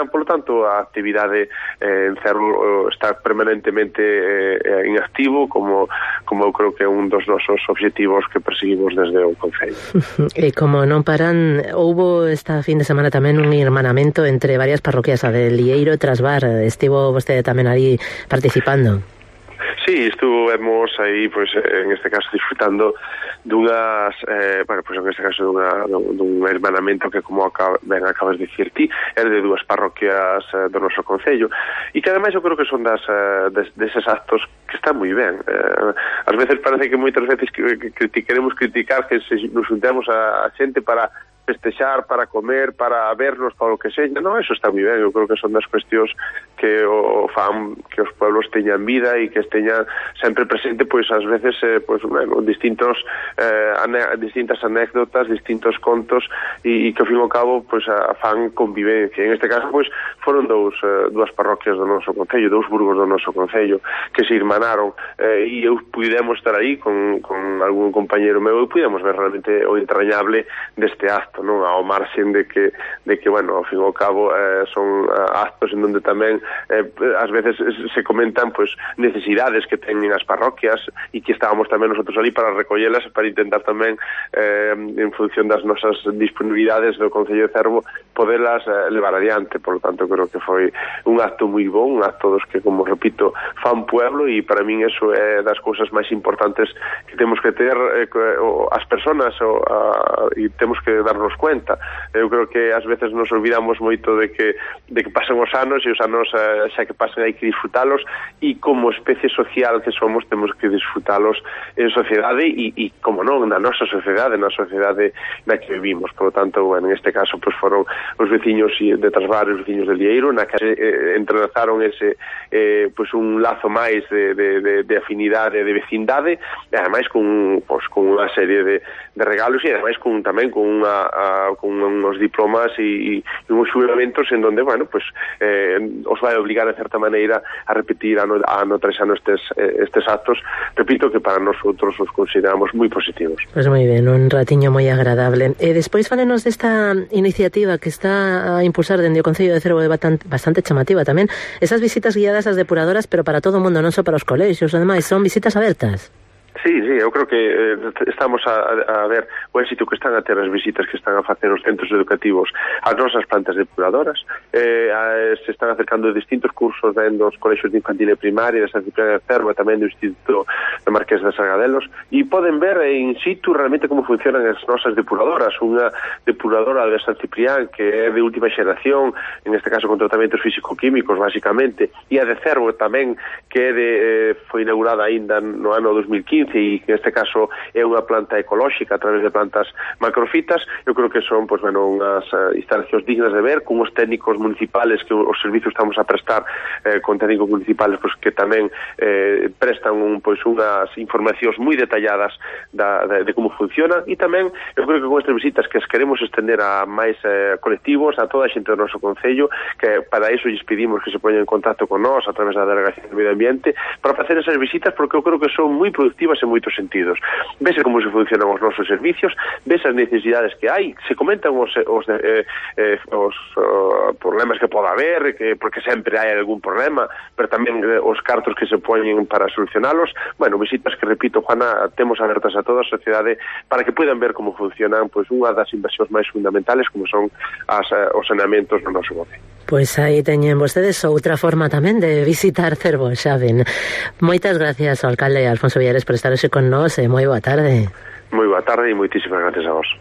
S18: polo tanto a actividade eh, en Cervo está permanentemente eh, en activo, como, como eu creo que é un dos nosos obxectivos que perseguimos desde o Concello.
S4: E como non paran, houbo esta fin de semana tamén un hermanamento entre varias parroquias, a de Lieiro e Trasbar. Estivo vostede tamén ali participando?
S18: Sí, estuvemos aí, pois, en este caso, disfrutando dunhas, eh, bueno, pois en este caso dunha, dun hermanamento que, como acaba, ben acabas de dicir ti, é de dúas parroquias eh, do noso Concello, e que ademais eu creo que son das, eh, des, deses actos que están moi ben. Eh, ás veces parece que moitas veces que, que, que queremos criticar que se nos juntemos a, a xente para festexar, para comer, para vernos, para o que seña. Non, eso está moi ben. Eu creo que son das cuestións que o fan que os pueblos teñan vida e que esteñan sempre presente, pois ás veces eh, pois, bueno, distintos eh, ane distintas anécdotas, distintos contos e, e que ao fin e ao cabo pois a fan convivencia. En este caso pois foron dous eh, dúas parroquias do noso concello, dous burgos do noso concello que se irmanaron eh, e eu pudemos estar aí con, con algún compañero meu e pudemos ver realmente o entrañable deste acto, non, ao marxen de que, de que bueno, ao fin e ao cabo eh, son uh, actos en donde tamén eh, ás veces se comentan pois necesidades que teñen as parroquias e que estábamos tamén nosotros ali para recollelas, para intentar tamén eh, en función das nosas disponibilidades do Concello de Cervo podelas eh, levar adiante. Por lo tanto, creo que foi un acto moi bon, un acto dos que, como repito, fan pueblo, e para min eso é das cousas máis importantes que temos que ter eh, as personas o, a, e temos que darnos cuenta. Eu creo que ás veces nos olvidamos moito de que de que pasan os anos e os anos eh, xa que pasan hai que disfrutalos, e como especie social que somos temos que disfrutalos en sociedade e, e como non, na nosa sociedade, na sociedade na que vivimos. Por lo tanto, bueno, en este caso pues foron os veciños de Trasbar e os veciños de Lieiro na que eh, entrelazaron ese eh, pues un lazo máis de, de, de, de afinidade, de vecindade, e ademais con, pues, con unha serie de, de regalos e ademais con, tamén con unha A, con unos diplomas e, e uns xuramentos en donde, bueno, pues eh, os vai obligar de certa maneira a repetir ano, ano tras ano estes, estes actos, repito, que para nosotros os consideramos moi positivos.
S4: Pois pues moi ben, un ratiño moi agradable. E despois falenos desta iniciativa que está a impulsar dende o Concello de Cervo, de bastante, bastante chamativa tamén, esas visitas guiadas ás depuradoras, pero para todo o mundo, non só para os colexios, ademais, son visitas abertas.
S18: Sí, sí, eu creo que eh, estamos a, a ver o éxito que están a ter as visitas que están a facer os centros educativos ás nosas plantas depuradoras. Eh, a, se están acercando distintos cursos ben dos colexios de infantil e primaria, da San Cipriano de Cervo e tamén do Instituto de Marqués de Sargadelos, e poden ver in situ realmente como funcionan as nosas depuradoras. Unha depuradora de San Ciprián que é de última xeración, en este caso con tratamentos físico-químicos basicamente, e a de Cervo tamén que é de, eh, foi inaugurada aínda no ano dos mil quince e que neste caso é unha planta ecolóxica a través de plantas macrofitas. Eu creo que son, pues, bueno, unhas uh, instalacións dignas de ver, con os técnicos municipales que os servicios estamos a prestar eh, con técnicos municipales pues, que tamén eh, prestan un, pues, unhas informacións moi detalladas da, de, de como funciona, e tamén eu creo que con estas visitas que as queremos estender a máis eh, colectivos, a toda a xente do noso Concello, que para iso lles pedimos que se poñan en contacto con nós a través da Delegación de Medio Ambiente para facer esas visitas, porque eu creo que son moi productivas en moitos sentidos. Vese como se funcionan os nosos servicios, vese as necesidades que hai, se comentan os, os, eh, eh, os uh, problemas que poda haber, que, porque sempre hai algún problema, pero tamén eh, os cartos que se poñen para solucionalos. Bueno, visitas que, repito, Juana, temos abertas a toda a sociedade para que puedan ver como funcionan pois, unha das inversións máis fundamentales como son as, uh, os saneamentos no noso concello.
S4: Pois aí teñen vostedes outra forma tamén de visitar Cervo, xa ven. Moitas gracias ao alcalde Alfonso Villares por estar hoxe con nós e moi boa tarde.
S18: Moi boa tarde e moitísimas gracias a vos.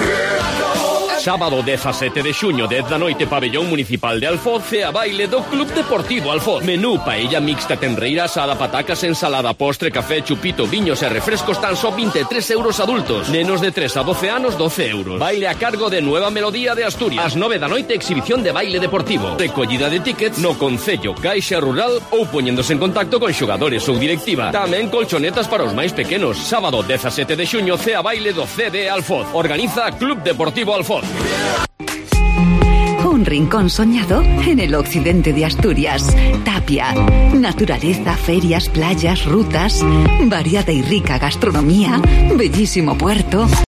S5: Sábado dezasete de xuño, dez da noite, pabellón municipal de Alfoz, e a baile do Club Deportivo Alfoz. Menú, paella mixta, tenreira, asada, patacas, ensalada, postre, café, chupito, viños e refrescos, tan só vinte e tres euros adultos. Nenos de tres a doce anos, doce euros. Baile a cargo de Nueva Melodía de Asturias. Ás nove da noite, exhibición de baile deportivo. Recollida de tickets no Concello, Caixa Rural ou poñéndose en contacto con xogadores ou directiva. Tamén colchonetas para os máis pequenos. Sábado dezasete de xuño, cea baile do C D Alfoz. Organiza Club Deportivo Alfoz.
S10: Un rincón soñado en el occidente de Asturias. Tapia. Naturaleza, ferias, playas, rutas, variada y rica gastronomía, bellísimo puerto.